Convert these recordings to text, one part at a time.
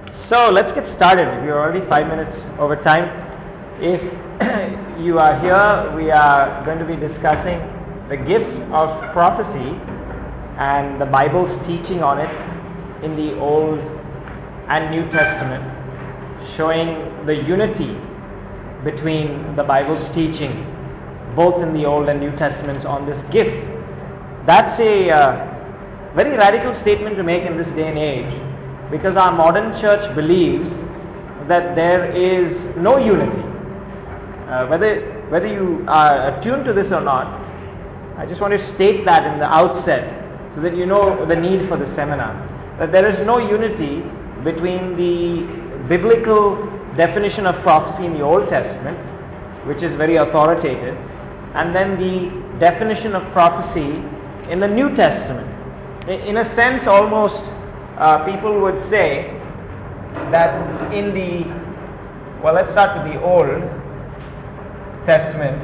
So let's get started. We're already 5 minutes over time. If you are here, we are going to be discussing the gift of prophecy and the Bible's teaching on it in the Old and New Testament, showing the unity between the Bible's teaching both in the Old and New Testaments on this gift. That's a very radical statement to make in this day and age, because our modern church believes that there is no unity. Whether you are attuned to this or not, I just want to state that in the outset so that you know the need for the seminar. That there is no unity between the biblical definition of prophecy in the Old Testament, which is very authoritative, and then the definition of prophecy in the New Testament. In a sense, almost people would say that in the, well, let's start with the Old Testament,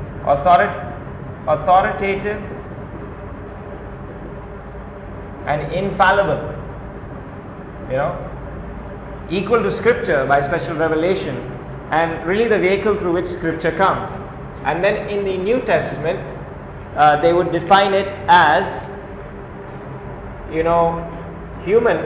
authoritative and infallible, equal to Scripture by special revelation, and really the vehicle through which Scripture comes. And then in the New Testament, they would define it as, human,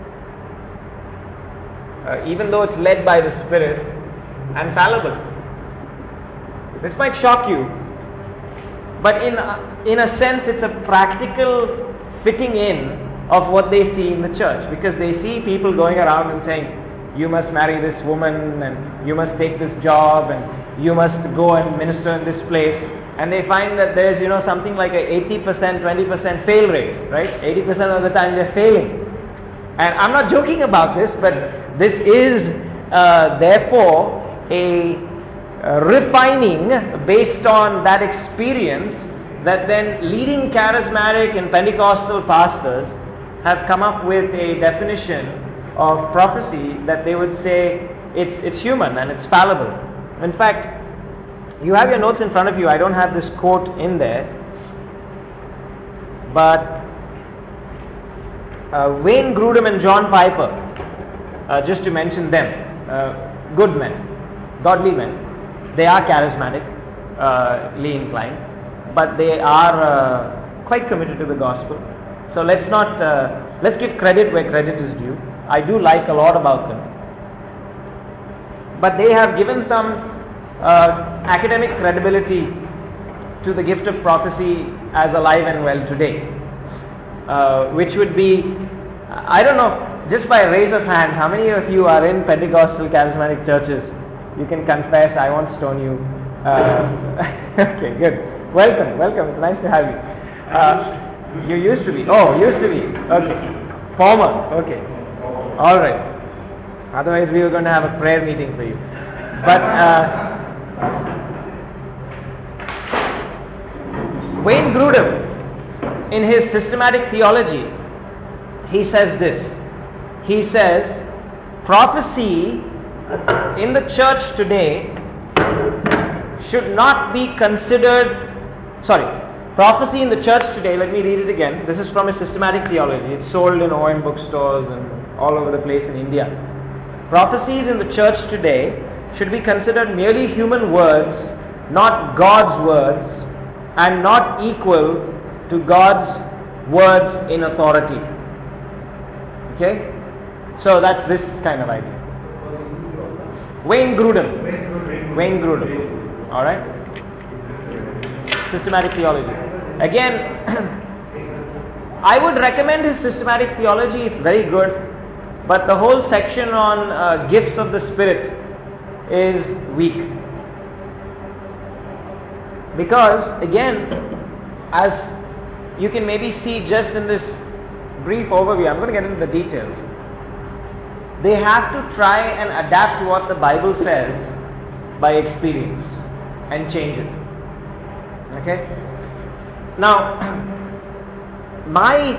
even though it's led by the Spirit, and fallible. This might shock you, but in a sense it's a practical fitting in of what they see in the church, because they see people going around and saying, you must marry this woman, and you must take this job, and you must go and minister in this place, and they find that there's something like a 80%, 20% fail rate, right? 80% of the time they're failing. And I'm not joking about this, but this is therefore a refining based on that experience, that then leading charismatic and Pentecostal pastors have come up with a definition of prophecy that they would say it's human and it's fallible. In fact, you have your notes in front of you. I don't have this quote in there, but Wayne Grudem and John Piper, just to mention them, good men, godly men. They are charismatically inclined, but they are quite committed to the gospel. So let's give credit where credit is due. I do like a lot about them, but they have given some academic credibility to the gift of prophecy as alive and well today, which would be, I don't know, just by a raise of hands, how many of you are in Pentecostal charismatic churches? You can confess, I won't stone you. Okay, good. Welcome. It's nice to have you. You used to be. Oh, used to be. Okay. Former. Okay. All right. Otherwise, we were going to have a prayer meeting for you. But Wayne Grudem, in his systematic theology, he says this. He says, prophecy in the church today should not be considered, prophecy in the church today, let me read it again. This is from a systematic theology. It's sold in OM bookstores and all over the place in India. Prophecies in the church today should be considered merely human words, not God's words, and not equal to God's words in authority. Okay? So that's this kind of idea. Wayne Grudem. All right? Systematic theology. Again, I would recommend his systematic theology. It's very good, but the whole section on gifts of the Spirit is weak, because again, as you can maybe see just in this brief overview, I'm going to get into the details. They have to try and adapt to what the Bible says by experience and change it. Okay? Now, my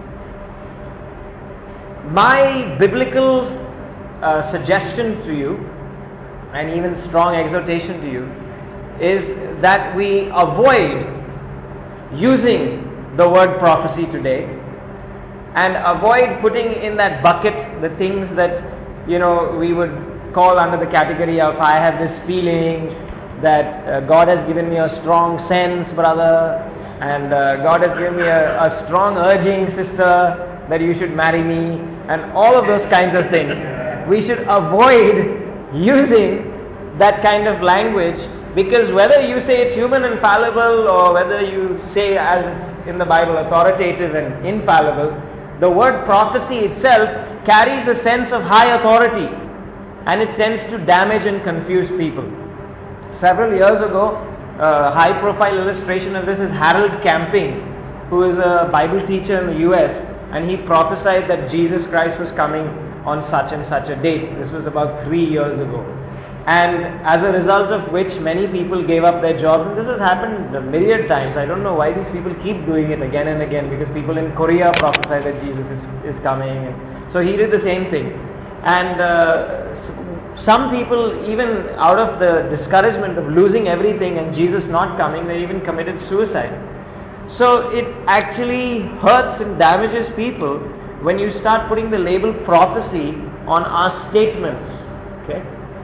biblical suggestion to you, and even strong exhortation to you, is that we avoid using the word prophecy today and avoid putting in that bucket the things that we would call under the category of, I have this feeling that God has given me a strong sense, brother, and God has given me a strong urging, sister, that you should marry me, and all of those kinds of things. We should avoid using that kind of language, because whether you say it's human and fallible, or whether you say, as it's in the Bible, authoritative and infallible, the word prophecy itself carries a sense of high authority, and it tends to damage and confuse people. Several years ago, a high profile illustration of this is Harold Camping, who is a Bible teacher in the US, and he prophesied that Jesus Christ was coming on such and such a date. This was about 3 years ago. And as a result of which, many people gave up their jobs, and this has happened a myriad times. I don't know why these people keep doing it again and again, because people in Korea prophesied that Jesus is coming, and so he did the same thing. And some people, even out of the discouragement of losing everything and Jesus not coming, they even committed suicide. So it actually hurts and damages people when you start putting the label prophecy on our statements. Okay?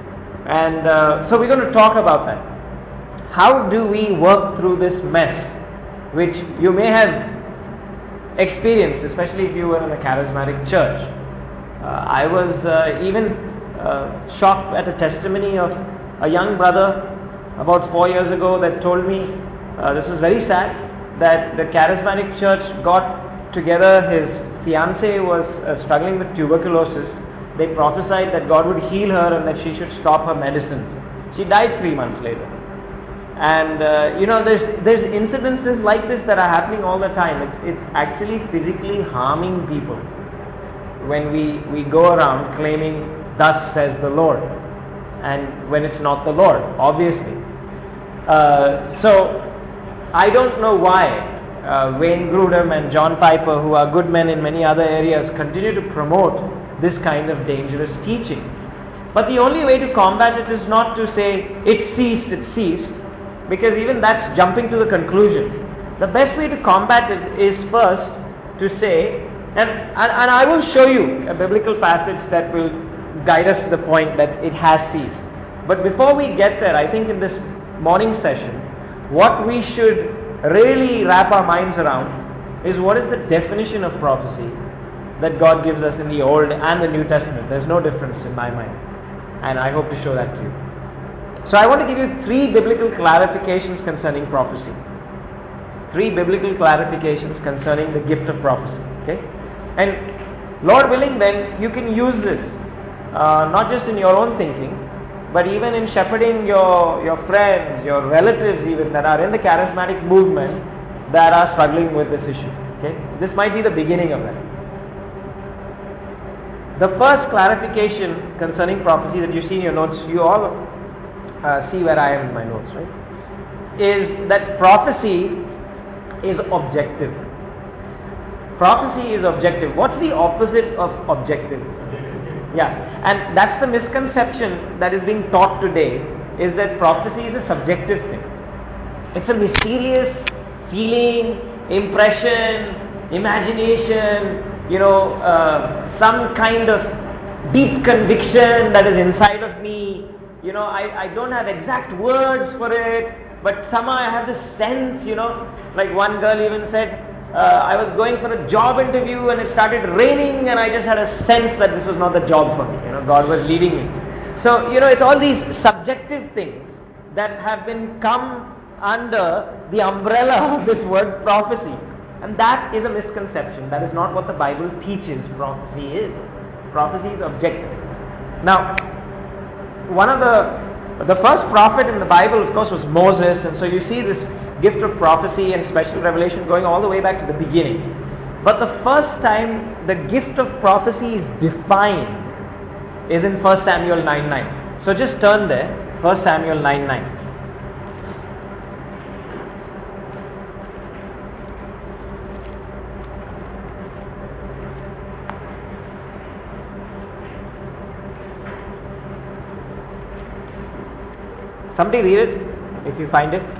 And so we're going to talk about that. How do we work through this mess, which you may have experienced, especially if you were in a charismatic church. I was even shocked at a testimony of a young brother about 4 years ago that told me, this was very sad, that the charismatic church got together. His fiancée was struggling with tuberculosis. They prophesied that God would heal her and that she should stop her medicines. She died 3 months later. And there's incidences like this that are happening all the time. It's actually physically harming people when we go around claiming, thus says the Lord, and when it's not the Lord, obviously. So I don't know why Wayne Grudem and John Piper, who are good men in many other areas, continue to promote this kind of dangerous teaching. But the only way to combat it is not to say it ceased, because even that's jumping to the conclusion. The best way to combat it is first to say, and I will show you a biblical passage that will guide us to the point that it has ceased. But before we get there, I think in this morning session, what we should really wrap our minds around is, what is the definition of prophecy that God gives us in the Old and the New Testament. There's no difference in my mind, and I hope to show that to you. So I want to give you 3 biblical clarifications concerning prophecy. 3 biblical clarifications concerning the gift of prophecy. Okay? And Lord willing, then you can use this not just in your own thinking, but even in shepherding your friends, your relatives even, that are in the charismatic movement that are struggling with this issue. Okay? This might be the beginning of that. The first clarification concerning prophecy that you see in your notes, you all see where I am in my notes, right? Is that prophecy is objective. Prophecy is objective. What's the opposite of objective? Yeah, and that's the misconception that is being taught today, is that prophecy is a subjective thing. It's a mysterious feeling, impression, imagination, some kind of deep conviction that is inside of me. I don't have exact words for it, but somehow I have this sense, like one girl even said, I was going for a job interview and it started raining and I just had a sense that this was not the job for me. God was leading me. So, it's all these subjective things that have been come under the umbrella of this word prophecy. And that is a misconception. That is not what the Bible teaches prophecy is. Prophecy is objective. Now, one of the first prophet in the Bible, of course, was Moses, and so you see this gift of prophecy and special revelation going all the way back to the beginning. But the first time the gift of prophecy is defined is in 1 Samuel 9:9. So just turn there, 1 Samuel 9:9. Somebody read it, if you find it.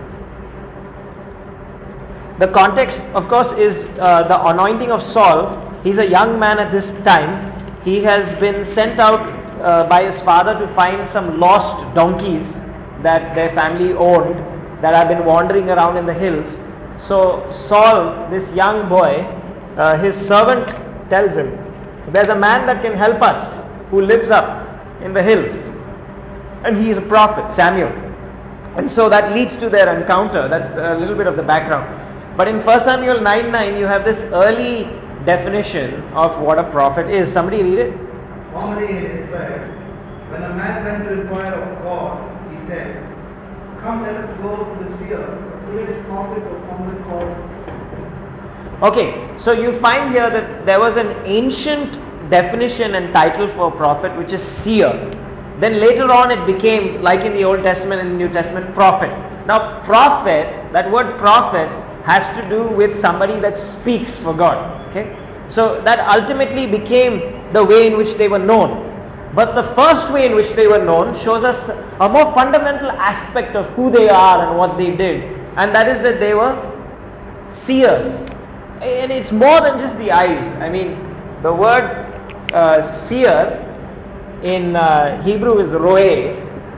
The context, of course, is the anointing of Saul. He's a young man at this time. He has been sent out by his father to find some lost donkeys that their family owned that have been wandering around in the hills. So Saul, this young boy, his servant tells him, there's a man that can help us who lives up in the hills, and he is a prophet, Samuel. And so that leads to their encounter. That's a little bit of the background. But in 1 Samuel 9:9 you have this early definition of what a prophet is. Somebody read it. Formerly in Israel, when a man went to inquire of God, he said, "Come, let us go to the seer, to his prophet or formerly called." Okay, so you find here that there was an ancient definition and title for a prophet, which is seer. Then later on it became, like in the Old Testament and the New Testament, prophet. Now prophet, that word prophet has to do with somebody that speaks for God. Okay, so that ultimately became the way in which they were known. But the first way in which they were known shows us a more fundamental aspect of who they are and what they did, and that is that they were seers. And it's more than just the eyes. I mean, the word seer in Hebrew is roe,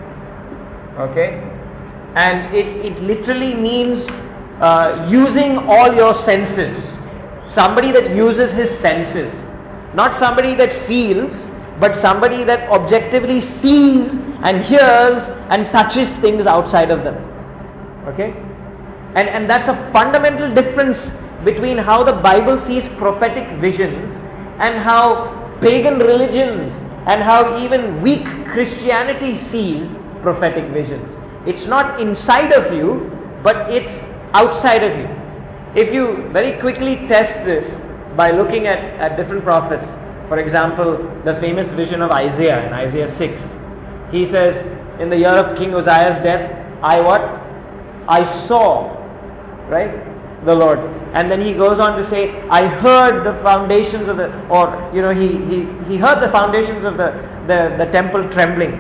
okay, and it literally means using all your senses. Somebody that uses his senses, not somebody that feels, but somebody that objectively sees and hears and touches things outside of them. Okay, and that's a fundamental difference between how the Bible sees prophetic visions and how pagan religions and how even weak Christianity sees prophetic visions. It's not inside of you, but it's outside of you. If you very quickly test this by looking at different prophets, for example, the famous vision of Isaiah in Isaiah 6, he says, in the year of King Uzziah's death, I saw, right, the Lord. And then he goes on to say, I heard the foundations of he heard the foundations of the temple trembling.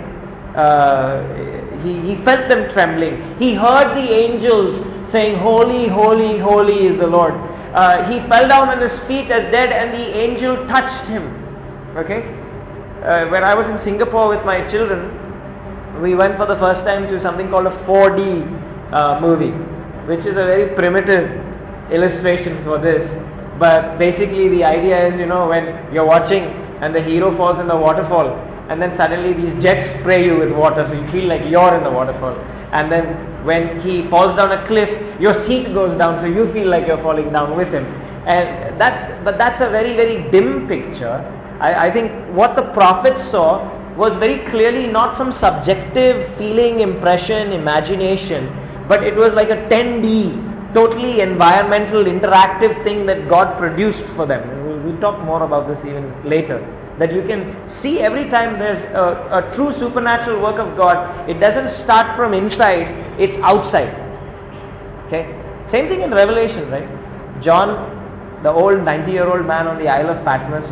He felt them trembling. He heard the angels saying, holy, holy, holy is the Lord. He fell down on his feet as dead, and the angel touched him. Okay? When I was in Singapore with my children, we went for the first time to something called a 4D movie, which is a very primitive illustration for this. But basically the idea is, when you're watching and the hero falls in the waterfall, and then suddenly these jets spray you with water, so you feel like you're in the waterfall. And then when he falls down a cliff, your seat goes down, so you feel like you're falling down with him. But that's a very, very dim picture. I think what the prophets saw was very clearly not some subjective feeling, impression, imagination, but it was like a 10D, totally environmental, interactive thing that God produced for them. We'll talk more about this even later. That you can see every time there's a true supernatural work of God, it doesn't start from inside, it's outside. Okay? Same thing in Revelation, right? John, the old 90-year-old man on the Isle of Patmos,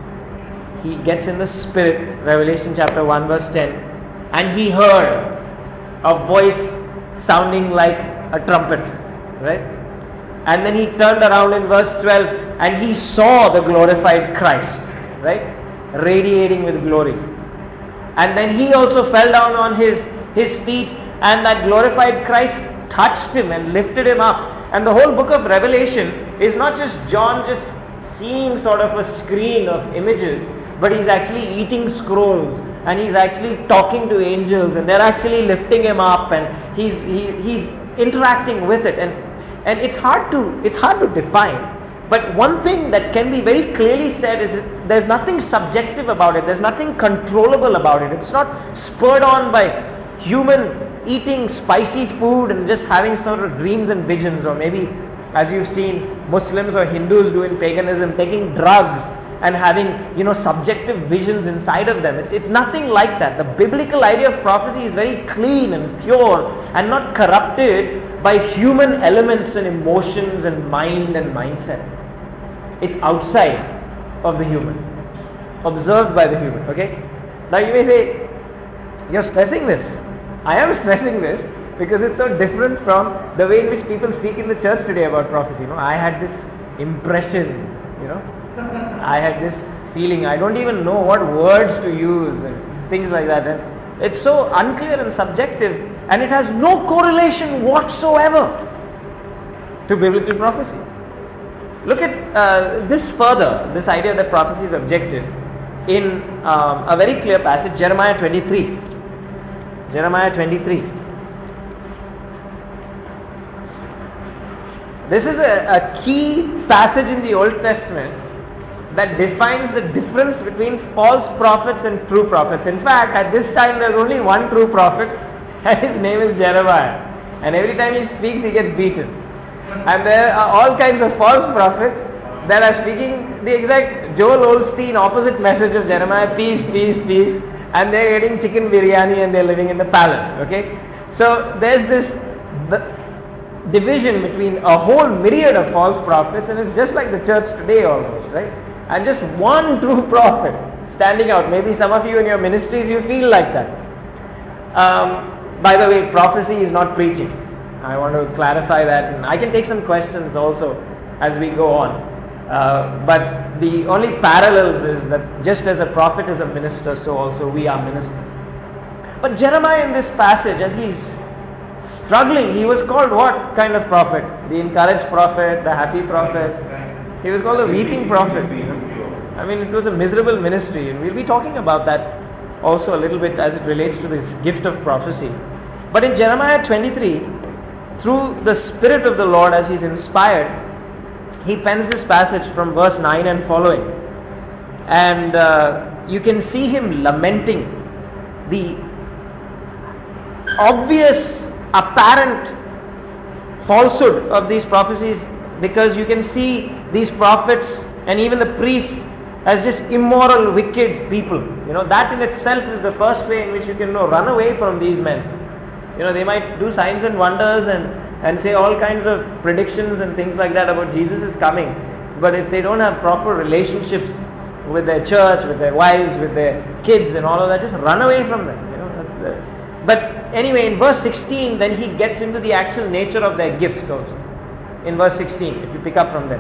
he gets in the spirit, Revelation chapter 1 verse 10, and he heard a voice sounding like a trumpet, right? And then he turned around in verse 12 and he saw the glorified Christ, right? Radiating with glory. And then he also fell down on his feet, and that glorified Christ touched him and lifted him up. And the whole book of Revelation is not just John just seeing sort of a screen of images, but he's actually eating scrolls, and he's actually talking to angels, and they're actually lifting him up, and he's interacting with it, and it's hard to define. But one thing that can be very clearly said is that there's nothing subjective about it. There's nothing controllable about it. It's not spurred on by human eating spicy food and just having sort of dreams and visions, or maybe, as you've seen Muslims or Hindus do in paganism, taking drugs and having subjective visions inside of them. It's nothing like that. The biblical idea of prophecy is very clean and pure and not corrupted by human elements and emotions and mind and mindset. It's outside of the human, observed by the human. Okay? Now you may say, you're stressing this. I am stressing this because it's so different from the way in which people speak in the church today about prophecy. I had this impression, I had this feeling. I don't even know what words to use. things like that. And it's so unclear and subjective, and it has no correlation whatsoever to biblical prophecy. Look at this further, this idea that prophecy is objective, in a very clear passage, Jeremiah 23. Jeremiah 23. This is a key passage in the Old Testament that defines the difference between false prophets and true prophets. In fact, at this time there is only one true prophet, and his name is Jeremiah. And every time he speaks, he gets beaten. And there are all kinds of false prophets that are speaking the exact Joel Osteen opposite message of Jeremiah: peace, peace, peace. And they're getting chicken biryani and they're living in the palace. Okay, so there's this division between a whole myriad of false prophets, and it's just like the church today almost, right? And just one true prophet standing out. Maybe some of you in your ministries, you feel like that. By the way, prophecy is not preaching. I want to clarify that, and I can take some questions also as we go on. But the only parallels is that just as a prophet is a minister, so also we are ministers. But Jeremiah in this passage, as he's struggling, he was called what kind of prophet? The encouraged prophet, the happy prophet. He was called the weeping prophet. I mean, it was a miserable ministry, and we'll be talking about that also a little bit as it relates to this gift of prophecy. But in Jeremiah 23, through the Spirit of the Lord, as he's inspired, he pens this passage from verse 9 and following. And you can see him lamenting the obvious, apparent falsehood of these prophecies, because you can see these prophets and even the priests as just immoral, wicked people. You know, that in itself is the first way in which you can know, run away from these men. You know, they might do signs and wonders and say all kinds of predictions and things like that about Jesus is coming. But if they don't have proper relationships with their church, with their wives, with their kids and all of that, just run away from them. You know, but anyway, in verse 16, then he gets into the actual nature of their gifts also. In verse 16, if you pick up from there.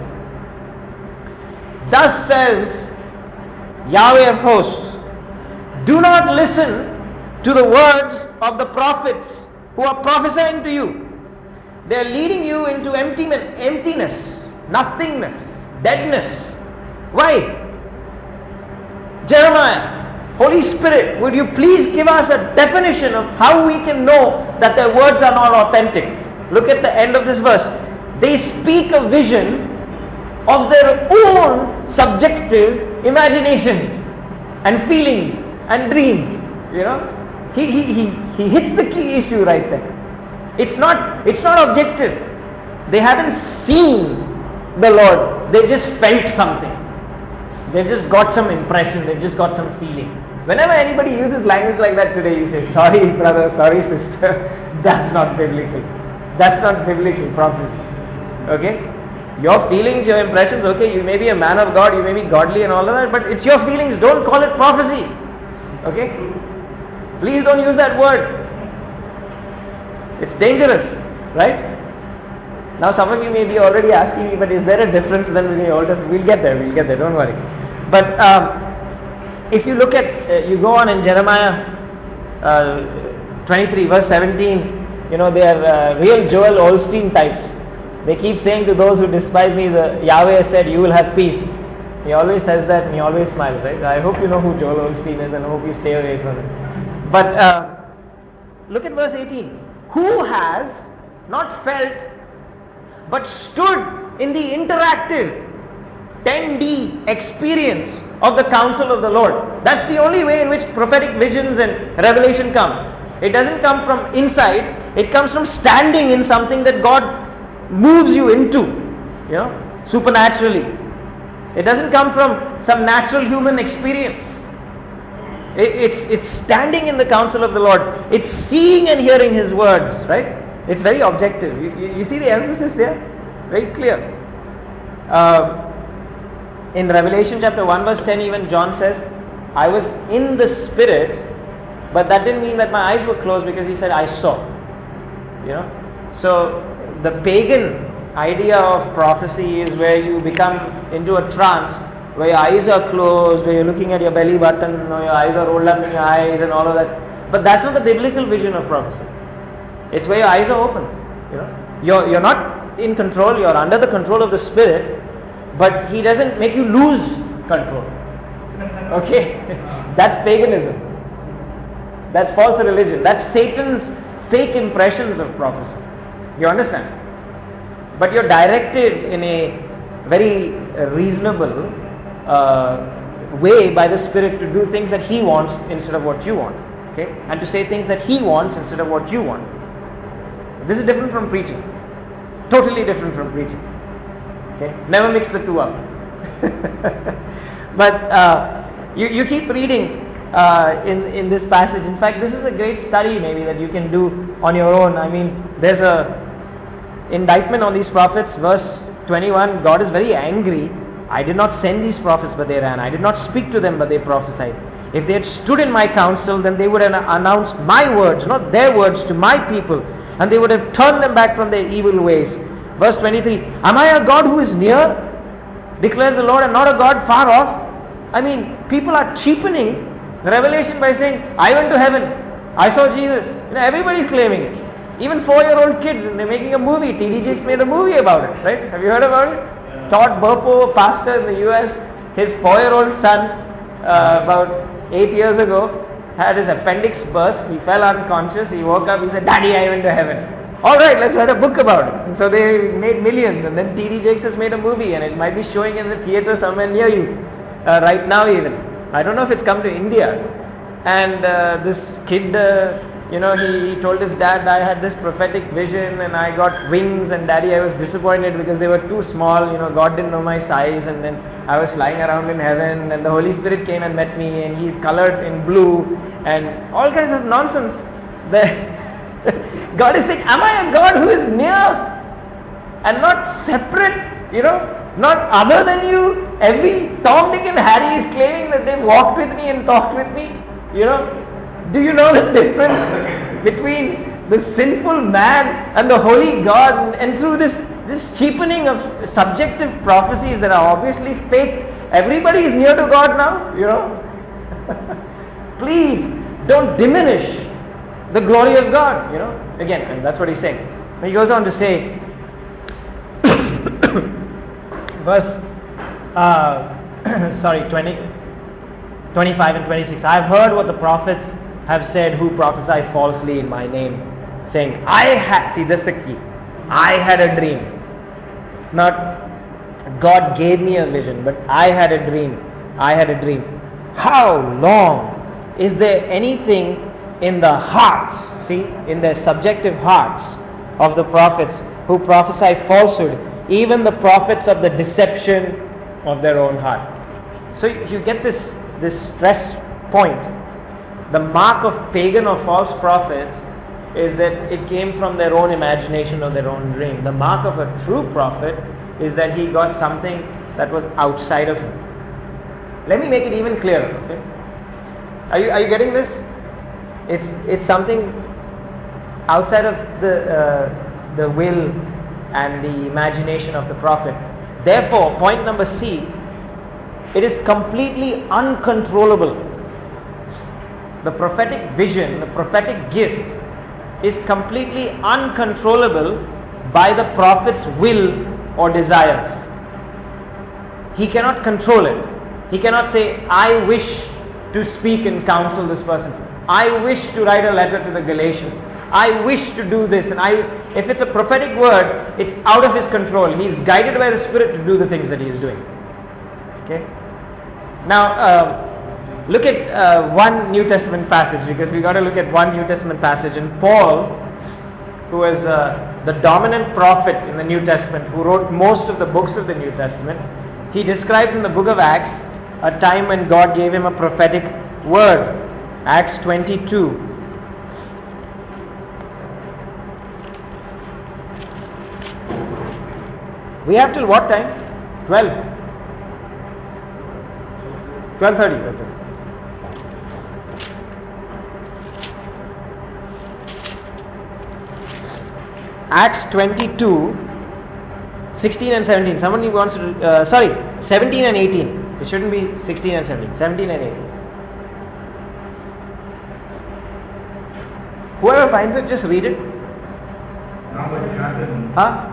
Thus says Yahweh of hosts, do not listen to the words of the prophets who are prophesying to you. They are leading you into emptiness, nothingness, deadness. Why? Jeremiah, Holy Spirit, would you please give us a definition of how we can know that their words are not authentic? Look at the end of this verse. They speak a vision of their own subjective imaginations and feelings and dreams. You know, he hits the key issue right there. It's not objective. They haven't seen the Lord. They just felt something. They've just got some impression. They've just got some feeling. Whenever anybody uses language like that today, you say, sorry brother, sorry sister. That's not biblical. That's not biblical prophecy. Okay? Your feelings, your impressions, okay, you may be a man of God, you may be godly and all of that, but it's your feelings. Don't call it prophecy. Okay? Please don't use that word. It's dangerous, right? Now some of you may be already asking me, but is there a difference then in the Old Testament? We'll get there, don't worry. But if you look at, you go on in Jeremiah 23 verse 17, you know, they are real Joel Osteen types. They keep saying to those who despise me, the Yahweh said, you will have peace. He always says that and he always smiles, right? I hope you know who Joel Osteen is and I hope you stay away from it. But look at verse 18. Who has not felt but stood in the interactive 10D experience of the counsel of the Lord? That's the only way in which prophetic visions and revelation come. It doesn't come from inside, it comes from standing in something that God moves you into, you know, supernaturally. It doesn't come from some natural human experience. It's standing in the counsel of the Lord. It's seeing and hearing His words, right? It's very objective. You see the emphasis there? Very clear. In Revelation chapter 1 verse 10, even John says, I was in the Spirit, but that didn't mean that my eyes were closed, because he said, I saw. You know? So the pagan idea of prophecy is where you become into a trance where your eyes are closed, where you're looking at your belly button, or your eyes are rolled up in your eyes and all of that. But that's not the biblical vision of prophecy. It's where your eyes are open. You're not in control, you're under the control of the Spirit, but He doesn't make you lose control. Okay? That's paganism. That's false religion. That's Satan's fake impressions of prophecy. You understand? But you're directed in a very reasonable way by the Spirit to do things that He wants instead of what you want. Okay? And to say things that He wants instead of what you want. This is different from preaching. Totally different from preaching. Okay? Never mix the two up. But you keep reading in this passage. In fact, this is a great study maybe that you can do on your own. I mean, there's a indictment on these prophets. Verse 21, God is very angry. I did not send these prophets, but they ran. I did not speak to them, but they prophesied. If they had stood in my counsel, then they would have announced my words, not their words, to my people, and they would have turned them back from their evil ways. Verse 23, am I a God who is near, declares the Lord, and not a God far off? I mean, people are cheapening the revelation by saying, I went to heaven, I saw Jesus. Everybody's claiming it. Even 4-year-old kids, and they're making a movie. T.D. Jakes made a movie about it, right? Have you heard about it? Todd Burpo, a pastor in the U.S., his 4-year-old son, about 8 years ago, had his appendix burst. He fell unconscious. He woke up. He said, Daddy, I went to heaven. All right, let's write a book about it. And so they made millions. And then T.D. Jakes has made a movie, and it might be showing in the theater somewhere near you right now even. I don't know if it's come to India. And this kid, he told his dad, I had this prophetic vision and I got wings, and Daddy, I was disappointed because they were too small. God didn't know my size, and then I was flying around in heaven and the Holy Spirit came and met me, and He's colored in blue and all kinds of nonsense. God is saying, am I a God who is near and not separate, not other than you? Every Tom, Dick and Harry is claiming that they walked with me and talked with me. Do you know the difference between the sinful man and the holy God? And through this cheapening of subjective prophecies that are obviously fake, everybody is near to God now, Please don't diminish the glory of God, Again, and that's what he's saying. He goes on to say, verse 25 and 26. I have heard what the prophets have said who prophesy falsely in my name, saying, see, that's the key. I had a dream. Not God gave me a vision, but I had a dream. I had a dream. How long? Is there anything in the hearts, in their subjective hearts of the prophets who prophesy falsehood, even the prophets of the deception of their own heart? So you get this stress point. The mark of pagan or false prophets is that it came from their own imagination or their own dream. The mark of a true prophet is that he got something that was outside of him. Let me make it even clearer. Okay? Are you getting this? It's something outside of the will and the imagination of the prophet. Therefore, point number C, it is completely uncontrollable. The prophetic vision, the prophetic gift is completely uncontrollable by the prophet's will or desires. He cannot control it. He cannot say, I wish to speak and counsel this person. I wish to write a letter to the Galatians. I wish to do this. And if it's a prophetic word, it's out of his control. He's guided by the Spirit to do the things that he is doing. Okay? Now, look at one New Testament passage, because we got to look at one New Testament passage. And Paul, who was the dominant prophet in the New Testament, who wrote most of the books of the New Testament, he describes in the book of Acts a time when God gave him a prophetic word. Acts 22. We have till what time? 12. 12:30. Acts 22, 16 and 17. Somebody wants to, 17 and 18. It shouldn't be 16 and 17. 17 and 18. Whoever finds it, just read it. Now it happened. Huh?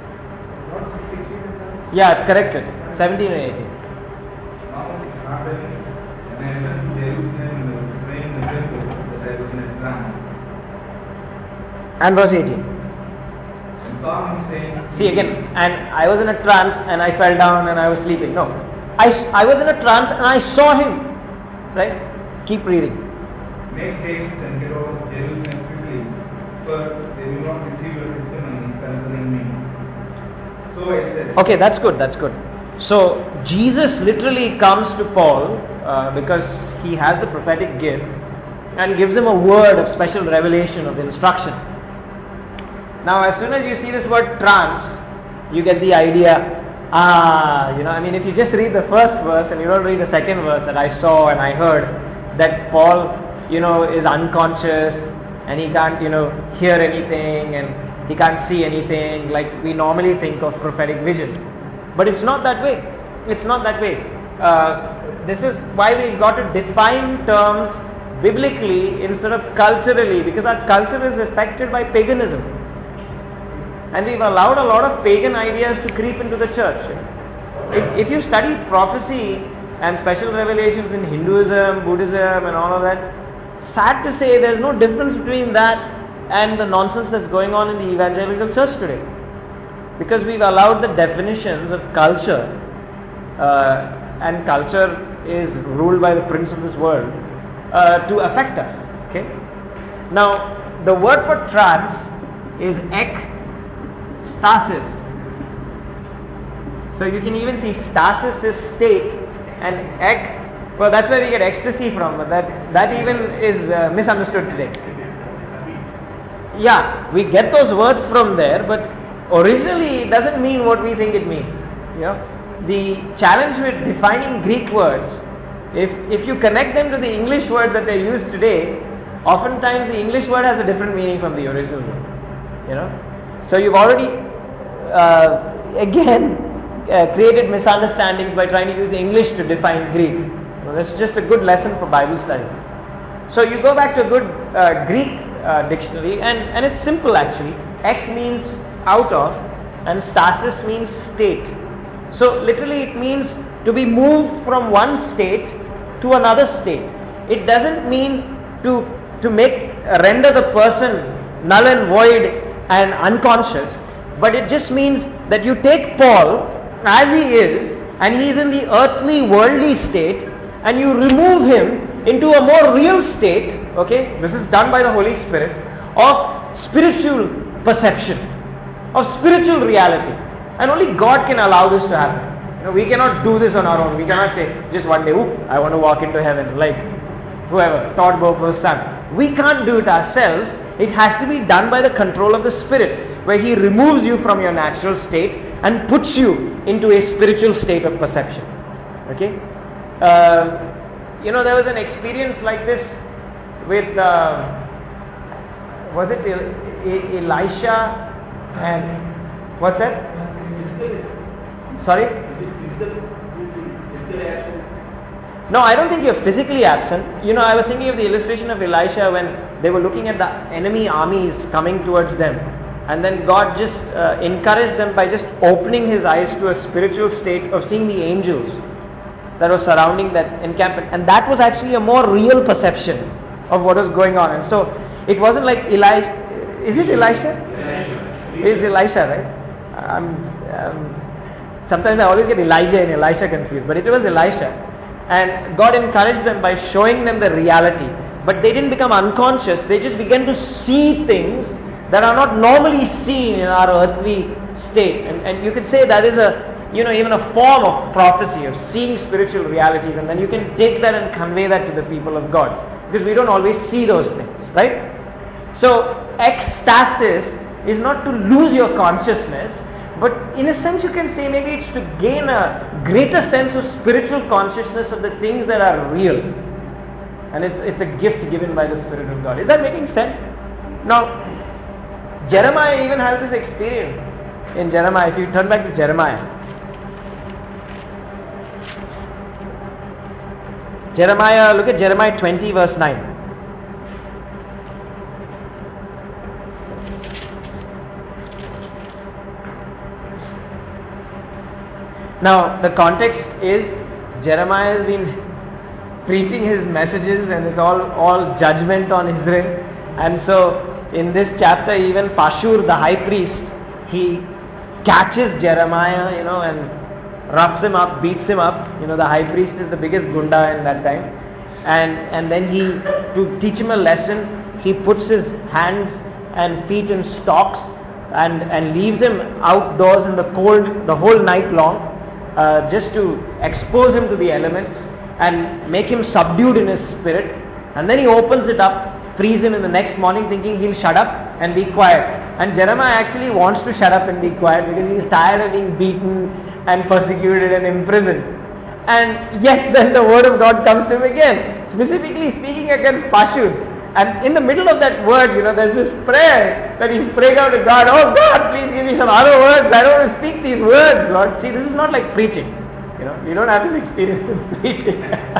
Yeah, correct it. 17 and 18. Now it happened when I went to Jerusalem and was praying in the temple that I was in a trance. And verse 18. And saw him saying, See again, and I was in a trance and I fell down and I was sleeping. No. I was in a trance and I saw him. Right? Keep reading. Make haste and get out of Jerusalem quickly, for they will not receive your testimony concerning me. So I said, Okay, that's good, that's good. So, Jesus literally comes to Paul because he has the prophetic gift and gives him a word of special revelation, of instruction. Now, as soon as you see this word trance, you get the idea, if you just read the first verse and you don't read the second verse that I saw and I heard, that Paul, is unconscious and he can't, hear anything and he can't see anything like we normally think of prophetic visions. But it's not that way. It's not that way. This is why we've got to define terms biblically instead of culturally, because our culture is affected by paganism. And we've allowed a lot of pagan ideas to creep into the church. If you study prophecy and special revelations in Hinduism, Buddhism and all of that, sad to say there's no difference between that and the nonsense that's going on in the evangelical church today. Because we've allowed the definitions of culture, and culture is ruled by the prince of this world, to affect us. Okay. Now, the word for trance is ekstasis. So you can even see stasis is state, and well, that's where we get ecstasy from. But that even is misunderstood today. Yeah, we get those words from there, but originally it doesn't mean what we think it means. The challenge with defining Greek words, if you connect them to the English word that they use today, oftentimes the English word has a different meaning from the original word. So you've already created misunderstandings by trying to use English to define Greek. Well, that's just a good lesson for Bible study. So you go back to a good Greek dictionary, and it's simple actually. Ek means out of, and stasis means state. So literally it means to be moved from one state to another state. It doesn't mean to render the person null and void and unconscious, but it just means that you take Paul as he is, and he is in the earthly worldly state, and you remove him into a more real state. Okay, this is done by the Holy Spirit, of spiritual perception, of spiritual reality, and only God can allow this to happen. We cannot do this on our own. We cannot say just one day, I want to walk into heaven like whoever, Todd Boper's son. We can't do it ourselves. It has to be done by the control of the Spirit, where He removes you from your natural state and puts you into a spiritual state of perception. Okay, there was an experience like this with was it Elisha and what's that? Sorry? No, I don't think you're physically absent. I was thinking of the illustration of Elisha when they were looking at the enemy armies coming towards them, and then God just encouraged them by just opening his eyes to a spiritual state of seeing the angels that was surrounding that encampment, and that was actually a more real perception of what was going on. And so it wasn't like Elisha. Is it Elisha? It is Elisha, right? Sometimes I always get Elijah and Elisha confused, but it was Elisha. And God encouraged them by showing them the reality. But they didn't become unconscious. They just began to see things that are not normally seen in our earthly state. And you could say that is even a form of prophecy, of seeing spiritual realities. And then you can take that and convey that to the people of God. Because we don't always see those things, right? So, ecstasis is not to lose your consciousness, but in a sense you can say maybe it's to gain a greater sense of spiritual consciousness of the things that are real. And it's a gift given by the Spirit of God. Is that making sense? Now, Jeremiah even has this experience. In Jeremiah, if you turn back to Jeremiah. Jeremiah, look at Jeremiah 20 verse 9. Now the context is Jeremiah has been preaching his messages and it's all judgment on Israel, and so in this chapter even Pashur the high priest, he catches Jeremiah, and roughs him up, beats him up. The high priest is the biggest gunda in that time, and then to teach him a lesson, he puts his hands and feet in stocks and leaves him outdoors in the cold the whole night long, just to expose him to the elements and make him subdued in his spirit. And then he opens it up, frees him in the next morning, thinking he'll shut up and be quiet. And Jeremiah actually wants to shut up and be quiet because he's tired of being beaten and persecuted and imprisoned. And yet then the word of God comes to him again, specifically speaking against Pashur. And in the middle of that word, there's this prayer that he's praying out to God. Oh God, please give me some other words. I don't want to speak these words, Lord. See, this is not like preaching. You don't have this experience of preaching.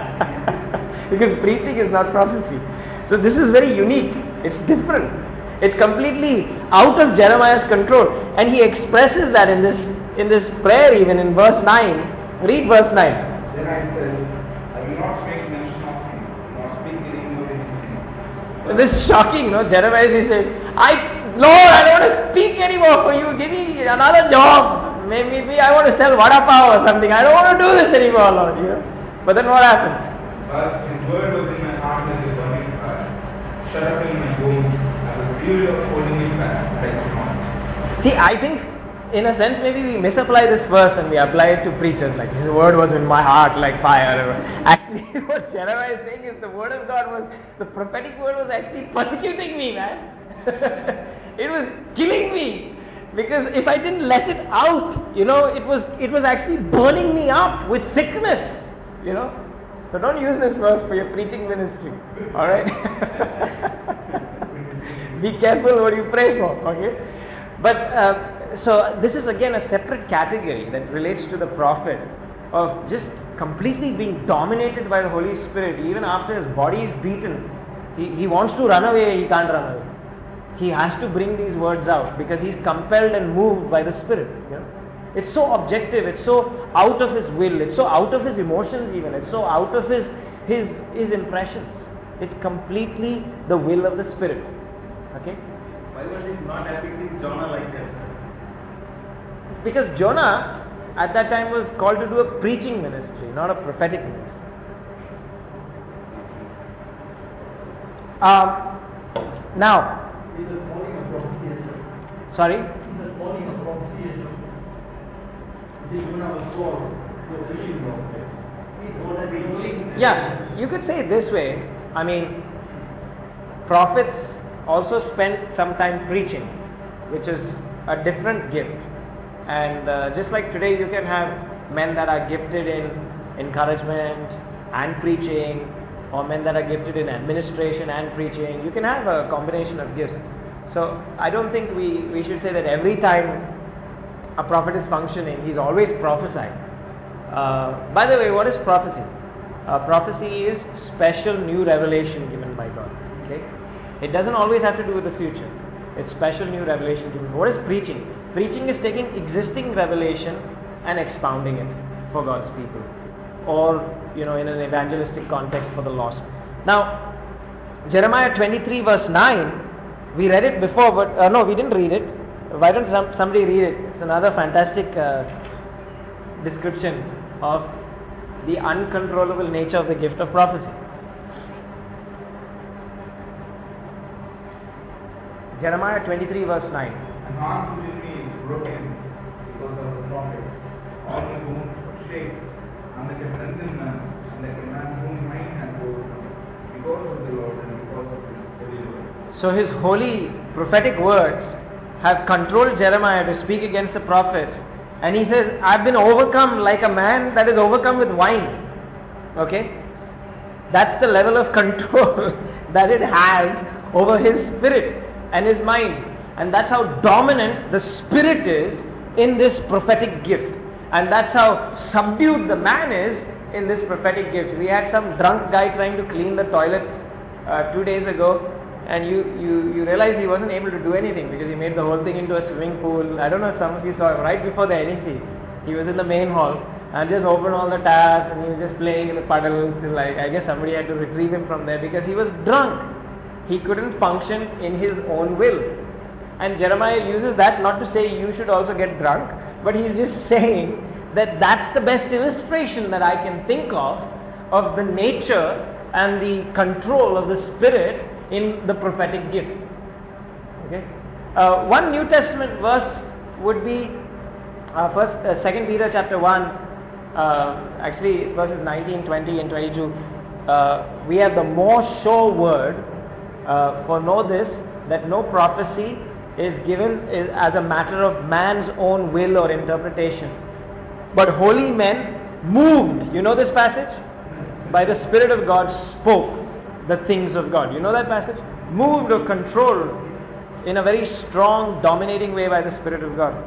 Because preaching is not prophecy. So this is very unique. It's different. It's completely out of Jeremiah's control. And he expresses that in this prayer, even in verse 9. Read verse 9. Then I said, I will not make mention of him, nor speak any more in his name. This is shocking, Jeremiah is saying, Lord, I don't want to speak anymore for you. Give me another job. Maybe I want to sell vada pav or something. I don't want to do this anymore, Lord. But then what happens? But his word was in my heart like a burning fire, shut up in my bones. I was weary of holding it back, but I could not. See, I think in a sense maybe we misapply this verse and we apply it to preachers, like his word was in my heart like fire. Actually what Jeremiah is saying is the word of God the prophetic word was actually persecuting me, man. It was killing me. Because if I didn't let it out, it was actually burning me up with sickness, So don't use this verse for your preaching ministry, alright? Be careful what you pray for, okay? But, so this is again a separate category that relates to the prophet of just completely being dominated by the Holy Spirit. Even after his body is beaten, he wants to run away, he can't run away. He has to bring these words out because he's compelled and moved by the Spirit. It's so objective, it's so out of his will, it's so out of his emotions even, it's so out of his impressions. It's completely the will of the Spirit. Okay? Why was he not depicting Jonah like that? It's because Jonah at that time was called to do a preaching ministry, not a prophetic ministry. Now, He's a calling of prophecy as well. sorry? He's a calling of prophecy as well. Jonah was called to a preaching prophet. He's already Yeah, you could say it this way. I mean, prophets also spend some time preaching, which is a different gift. And just like today you can have men that are gifted in encouragement and preaching, or men that are gifted in administration and preaching. You can have a combination of gifts. So I don't think we should say that every time a prophet is functioning, he's always prophesying. By the way, what is prophecy? Prophecy is special new revelation given by God. Okay? It doesn't always have to do with the future. It's special new revelation given. What is preaching? Preaching is taking existing revelation and expounding it for God's people, or in an evangelistic context for the lost. Now, Jeremiah 23 verse 9, we read it before, but no, we didn't read it. Why don't somebody read it? It's another fantastic description of the uncontrollable nature of the gift of prophecy. Jeremiah 23 verse 9. And heart within me is broken because of the prophets. All my bones shake. I'm like a drunken man, and like a man whom mind has overcome, because of the Lord and because of his holy word. So his holy prophetic words have controlled Jeremiah to speak against the prophets. And he says, I've been overcome like a man that is overcome with wine. Okay? That's the level of control that it has over his spirit and his mind. And that's how dominant the Spirit is in this prophetic gift. And that's how subdued the man is in this prophetic gift. We had some drunk guy trying to clean the toilets 2 days ago, and you realize he wasn't able to do anything because he made the whole thing into a swimming pool. I don't know if some of you saw him right before the NEC. He was in the main hall and just opened all the taps and he was just playing in the puddles till I guess somebody had to retrieve him from there because he was drunk. He couldn't function in his own will. And Jeremiah uses that not to say you should also get drunk, but he's just saying that that's the best illustration that I can think of the nature and the control of the Spirit in the prophetic gift. Okay, one New Testament verse would be 2 Peter chapter 1. Actually, it's verses 19, 20, and 22. We have the more sure word. For know this, that no prophecy is given as a matter of man's own will or interpretation, but holy men moved. You know this passage? By the Spirit of God spoke the things of God. You know that passage? Moved or controlled in a very strong, dominating way by the Spirit of God.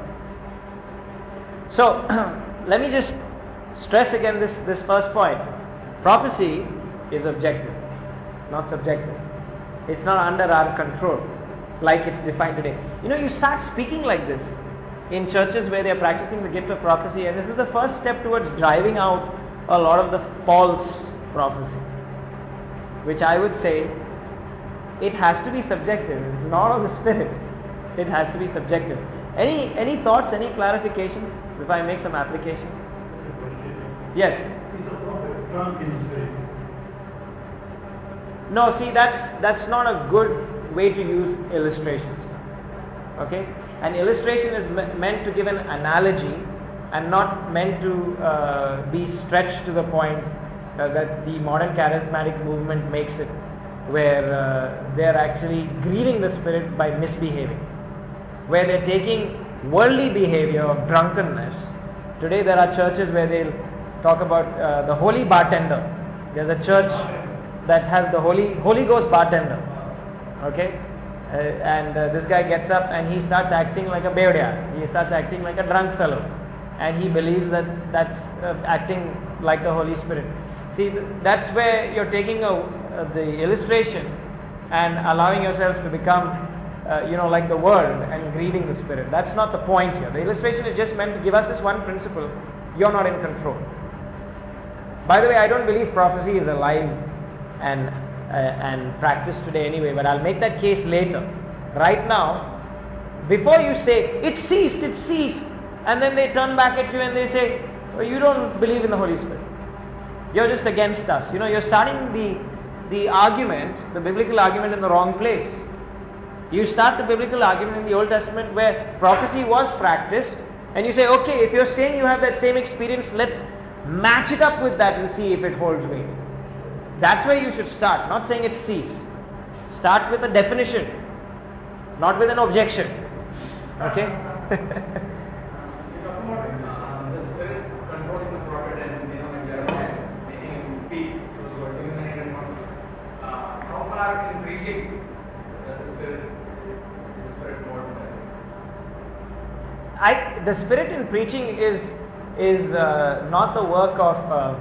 So, let me just stress again this first point. Prophecy is objective, not subjective. It's not under our control like it's defined today. You know, you start speaking like this in churches where they are practicing the gift of prophecy, and this is the first step towards driving out a lot of the false prophecy, which I would say it has to be subjective. It's not of the Spirit. It has to be subjective. Any thoughts, any clarifications if I make some application? Yes. He's a prophet, drunk in his spirit. No, see, that's not a good way to use illustrations. Okay? An illustration is meant to give an analogy and not meant to be stretched to the point that the modern charismatic movement makes it, where they're actually grieving the Spirit by misbehaving, where they're taking worldly behavior of drunkenness. Today there are churches where they'll talk about the holy bartender. There's a church that has the Holy Ghost bartender. Okay? This guy gets up and he starts acting like a beodia. He starts acting like a drunk fellow. And he believes that that's acting like the Holy Spirit. See, that's where you're taking the illustration and allowing yourself to become like the world and grieving the Spirit. That's not the point here. The illustration is just meant to give us this one principle: you're not in control. By the way, I don't believe prophecy is alive and practiced today anyway, but I'll make that case later. Right now, before you say it ceased, and then they turn back at you and they say, oh, you don't believe in the Holy Spirit, you're just against us. You know, you're starting the argument, the biblical argument, in the wrong place. You start the biblical argument in the Old Testament where prophecy was practiced, and you say, okay, if you're saying you have that same experience, let's match it up with that and see if it holds weight. That's where you should start, not saying it ceased. Start with a definition, not with an objection. Okay? The Spirit controlling the prophet and when Jeremiah making him speak to the word illuminate and how far in preaching the Spirit more The Spirit in preaching is not the work of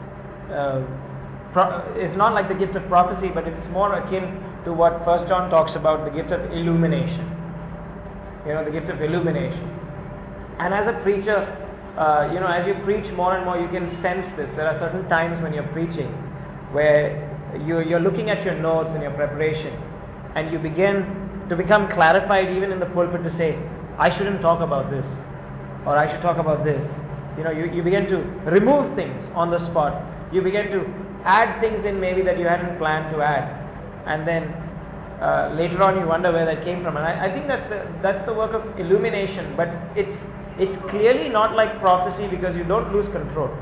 is not like the gift of prophecy, but it's more akin to what 1 John talks about, the gift of illumination. You know, the gift of illumination. And as a preacher, as you preach more and more, you can sense this. There are certain times when you're preaching where you're looking at your notes and your preparation, and you begin to become clarified even in the pulpit to say, I shouldn't talk about this, or I should talk about this. You know, you begin to remove things on the spot. You begin to add things in maybe that you hadn't planned to add, and then later on you wonder where that came from. And I think that's the work of illumination. But it's clearly not like prophecy because you don't lose control.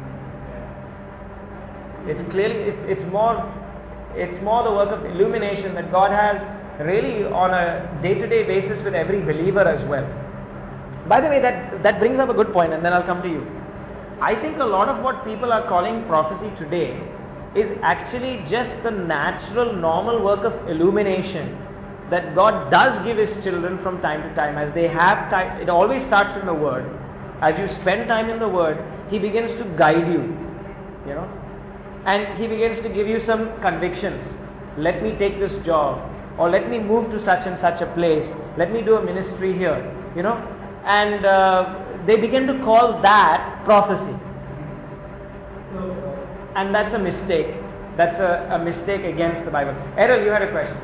It's more the work of illumination that God has really on a day-to-day basis with every believer as well. By the way, that brings up a good point, and then I'll come to you. I think a lot of what people are calling prophecy today is actually just the natural, normal work of illumination that God does give His children from time to time as they have time. It always starts in the Word. As you spend time in the Word, He begins to guide you. you know, and he begins to give you some convictions. Let me take this job, or let me move to such and such a place, let me do a ministry here, you know, and they begin to call that prophecy. And that's a mistake. That's a mistake against the Bible. Errol, you had a question.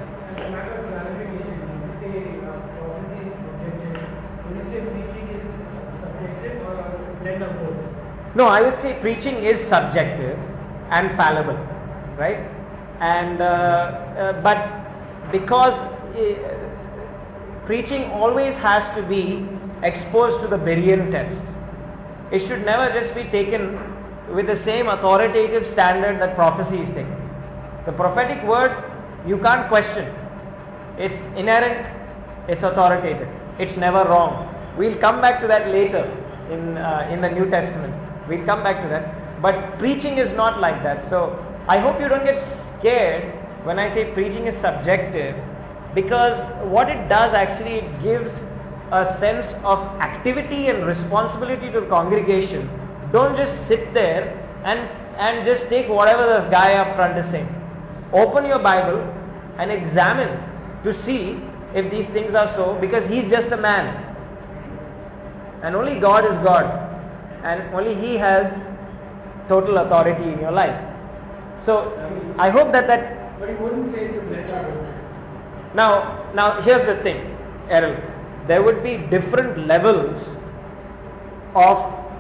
No, I would say preaching is subjective and fallible, right? And but because preaching always has to be exposed to the Berean test. It should never just be taken with the same authoritative standard that prophecy is taken. The prophetic word you can't question. It's inherent, it's authoritative, it's never wrong. We'll come back to that later in the New Testament. We'll come back to that. But preaching is not like that. So I hope you don't get scared when I say preaching is subjective, because what it does actually, it gives a sense of activity and responsibility to the congregation. Don't just sit there and just take whatever the guy up front is saying. Open your Bible and examine to see if these things are so, because he's just a man. And only God is God. And only He has total authority in your life. So I hope that But he wouldn't say it's a method. Now here's the thing, Errol. There would be different levels of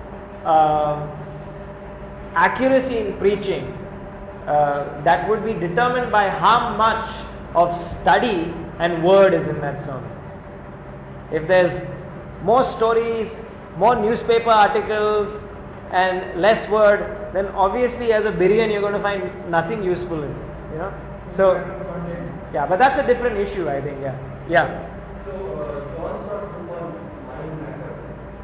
accuracy in preaching that would be determined by how much of study and word is in that sermon. If there's more stories, more newspaper articles and less word, then obviously as a Berean you're going to find nothing useful in it, you know. So yeah, but that's a different issue, I think. Yeah. So John started from one mind matter.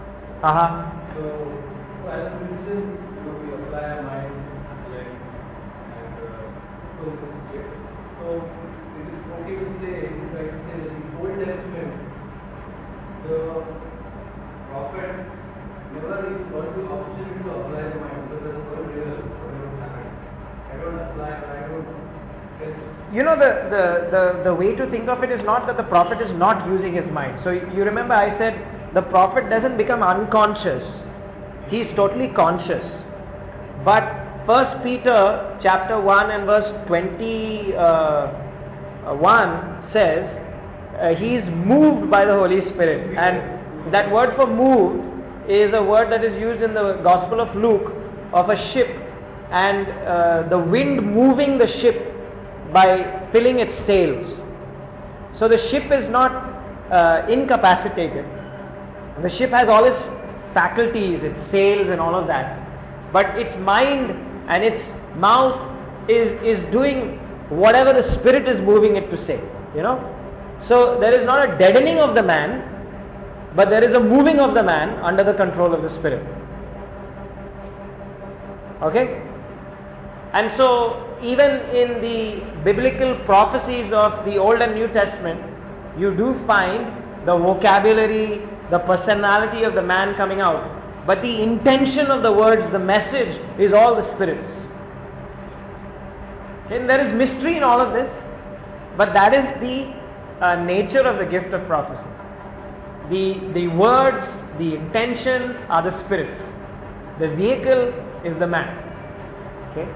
So as a Christian, we apply our mind and focus here. So it is okay to say, if I say that in the Old Testament, the prophet never got the opportunity to apply the mind, because that's so real, whatever happened. I don't apply, I don't test. You know, the way to think of it is not that the prophet is not using his mind. So you remember I said the prophet doesn't become unconscious. He's totally conscious. But 1 Peter chapter 1 and verse 21 says he is moved by the Holy Spirit. And that word for moved is a word that is used in the Gospel of Luke of a ship, and the wind moving the ship by filling its sails. So the ship is not incapacitated. The ship has all its faculties, its sails and all of that. But its mind and its mouth is doing whatever the Spirit is moving it to say, you know. So there is not a deadening of the man, but there is a moving of the man under the control of the Spirit. Okay? And so even in the biblical prophecies of the Old and New Testament, you do find the vocabulary, the personality of the man coming out. But the intention of the words, the message, is all the Spirit's. And there is mystery in all of this, but that is the nature of the gift of prophecy. The words, the intentions are the Spirit's. The vehicle is the man. Okay?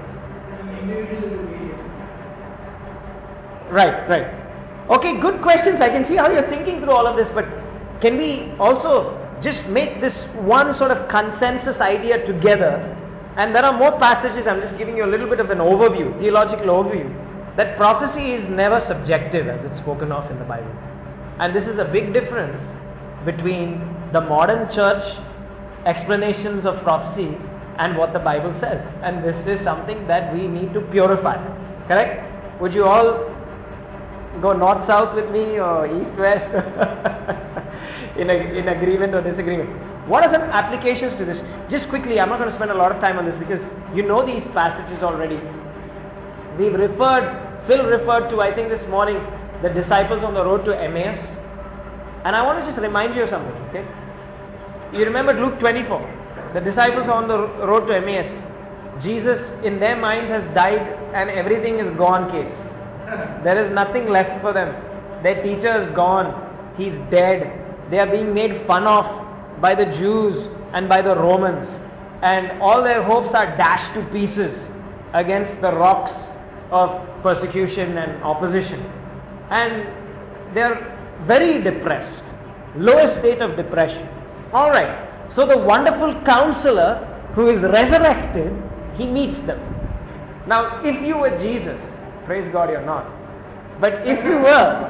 Right. Okay, good questions. I can see how you're thinking through all of this, but can we also just make this one sort of consensus idea together? And there are more passages, I'm just giving you a little bit of an overview, theological overview, that prophecy is never subjective as it's spoken of in the Bible. And this is a big difference between the modern church explanations of prophecy and what the Bible says. And this is something that we need to purify. Correct? Would you all go north-south with me or east-west in agreement or disagreement? What are some applications to this? Just quickly, I'm not going to spend a lot of time on this because you know these passages already. Phil referred to, I think this morning, the disciples on the road to Emmaus. And I want to just remind you of something, okay? You remember Luke 24. The disciples are on the road to Emmaus. Jesus in their minds has died and everything is gone case. There is nothing left for them. Their teacher is gone. He's dead. They are being made fun of by the Jews and by the Romans. And all their hopes are dashed to pieces against the rocks of persecution and opposition. And they are very depressed. Lowest state of depression. Alright. So the wonderful counselor who is resurrected, he meets them. Now if you were Jesus, praise God you're not, but if you were,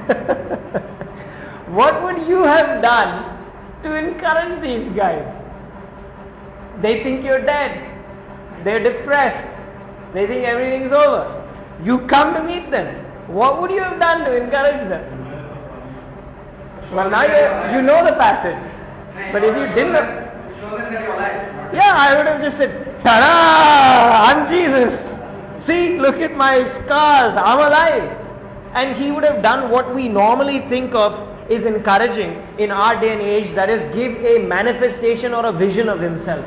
what would you have done to encourage these guys? They think you're dead. They're depressed. They think everything's over. You come to meet them. What would you have done to encourage them? Well, now you know the passage. But if you didn't have... Yeah, I would have just said, ta-da! I'm Jesus. See, look at my scars. I'm alive. And he would have done what we normally think of is encouraging in our day and age, that is, give a manifestation or a vision of himself.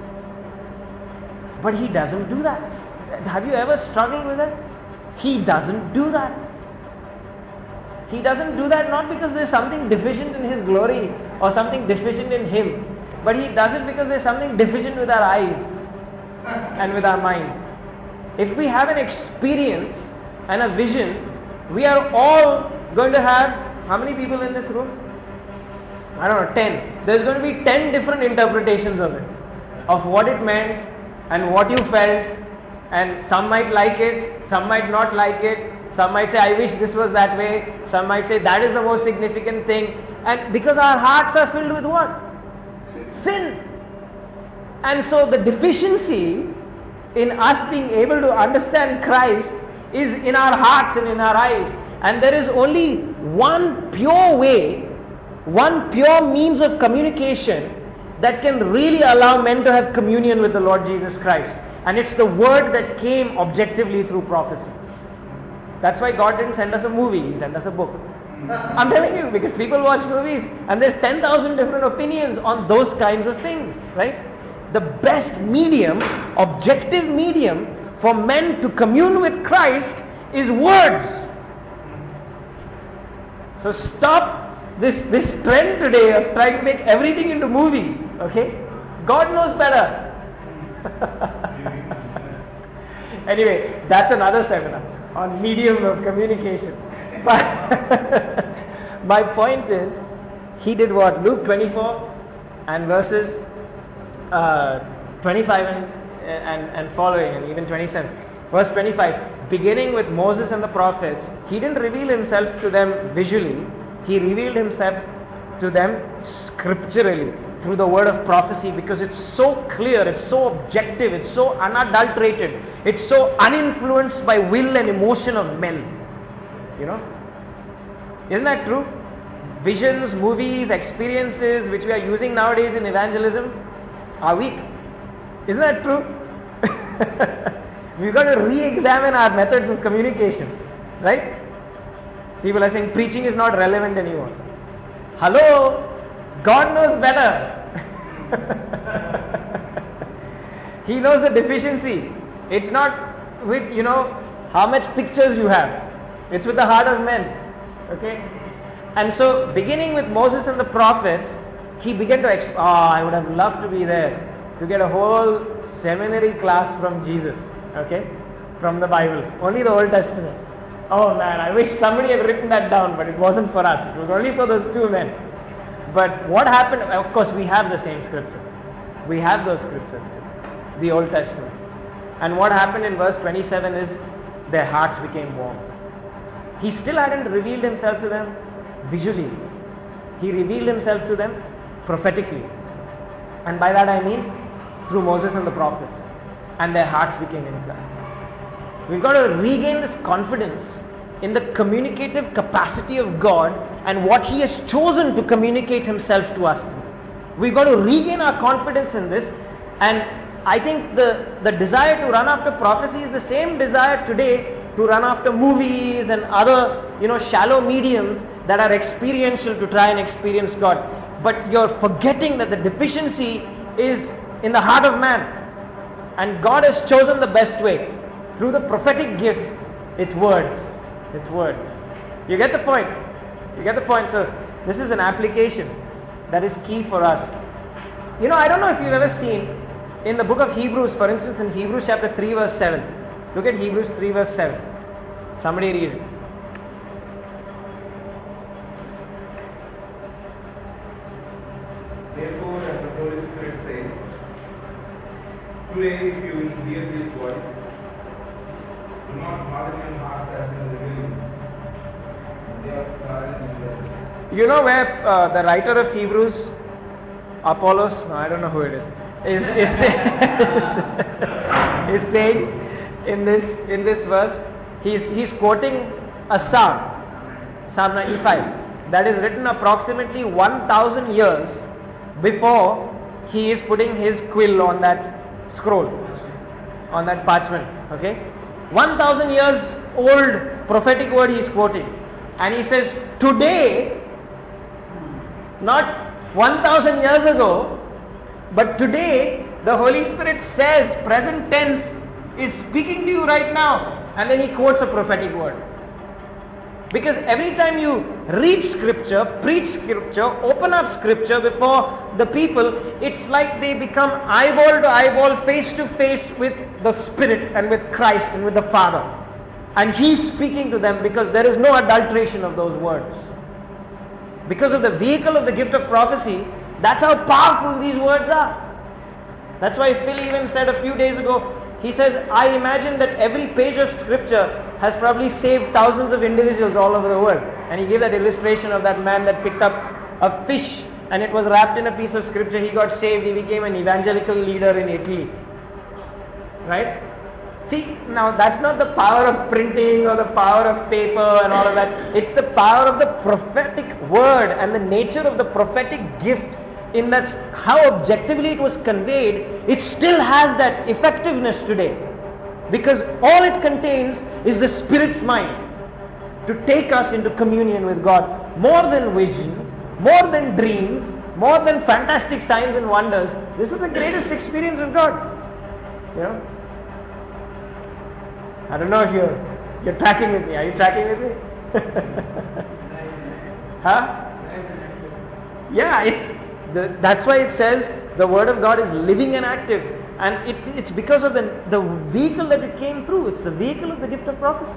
But he doesn't do that. Have you ever struggled with it? He doesn't do that. He doesn't do that not because there's something deficient in his glory or something deficient in him, but he does it because there's something deficient with our eyes and with our minds. If we have an experience and a vision, we are all going to have, how many people in this room? I don't know, 10. There's going to be 10 different interpretations of it, of what it meant and what you felt, and some might like it, some might not like it, some might say, I wish this was that way, some might say that is the most significant thing, and because our hearts are filled with what? Sin. And so the deficiency in us being able to understand Christ is in our hearts and in our eyes. And there is only one pure way, one pure means of communication that can really allow men to have communion with the Lord Jesus Christ. And it's the word that came objectively through prophecy. That's why God didn't send us a movie, He sent us a book. I'm telling you, because people watch movies and there's 10,000 different opinions on those kinds of things, right? The best medium, objective medium for men to commune with Christ is words. So stop this trend today of trying to make everything into movies, okay? God knows better. Anyway, that's another seminar on medium of communication. But my point is, he did what? Luke 24 and verses 25 and following, and even 27. Verse 25, beginning with Moses and the prophets, he didn't reveal himself to them visually, he revealed himself to them scripturally through the word of prophecy, because it's so clear, it's so objective, it's so unadulterated, it's so uninfluenced by will and emotion of men. You know? Isn't that true? Visions, movies, experiences which we are using nowadays in evangelism are weak. Isn't that true? We've got to re-examine our methods of communication, right? People are saying preaching is not relevant anymore. Hello? God knows better. He knows the deficiency. It's not with, how much pictures you have. It's with the heart of men. Okay? And so, beginning with Moses and the prophets, he began to I would have loved to be there, to get a whole seminary class from Jesus. Okay? From the Bible. Only the Old Testament. Oh man, I wish somebody had written that down, but it wasn't for us. It was only for those two men. But what happened, of course we have the same scriptures. We have those scriptures too. The Old Testament. And what happened in verse 27 is their hearts became warm. He still hadn't revealed himself to them visually. He revealed himself to them prophetically. And by that I mean through Moses and the prophets. And their hearts became inclined. We've got to regain this confidence in the communicative capacity of God and what He has chosen to communicate Himself to us through. We've got to regain our confidence in this, and I think the desire to run after prophecy is the same desire today to run after movies and other, shallow mediums that are experiential to try and experience God. But you're forgetting that the deficiency is in the heart of man. And God has chosen the best way. Through the prophetic gift, it's words. It's words. You get the point? You get the point? So this is an application that is key for us. You know, I don't know if you've ever seen in the book of Hebrews, for instance, in Hebrews chapter 3 verse 7. Look at Hebrews 3 verse 7. Somebody read it. Therefore, as the Holy Spirit says, today if you will hear His voice, do not harden your hearts as in the rebellion. They are silent in their You know where the writer of Hebrews, Apollos, no, I don't know who it is saying in this verse, he's quoting a psalm, Psalm 95, that is written approximately 1,000 years before he is putting his quill on that scroll, on that parchment. Okay, 1,000 years old prophetic word he is quoting, and he says today, not 1,000 years ago, but today the Holy Spirit says, present tense, is speaking to you right now. And then he quotes a prophetic word. Because every time you read scripture, preach scripture, open up scripture before the people, it's like they become eyeball to eyeball, face to face with the Spirit and with Christ and with the Father. And He's speaking to them because there is no adulteration of those words. Because of the vehicle of the gift of prophecy, that's how powerful these words are. That's why Phil even said a few days ago, he says, I imagine that every page of scripture has probably saved thousands of individuals all over the world. And he gave that illustration of that man that picked up a fish and it was wrapped in a piece of scripture. He got saved. He became an evangelical leader in Italy. Right? See, now that's not the power of printing or the power of paper and all of that. It's the power of the prophetic word and the nature of the prophetic gift. In that's how objectively it was conveyed, it still has that effectiveness today. Because all it contains is the Spirit's mind to take us into communion with God. More than visions, more than dreams, more than fantastic signs and wonders. This is the greatest experience of God. You know? I don't know if you're tracking with me. Are you tracking with me? Huh? Yeah, that's why it says the Word of God is living and active. And it's because of the vehicle that it came through. It's the vehicle of the gift of prophecy.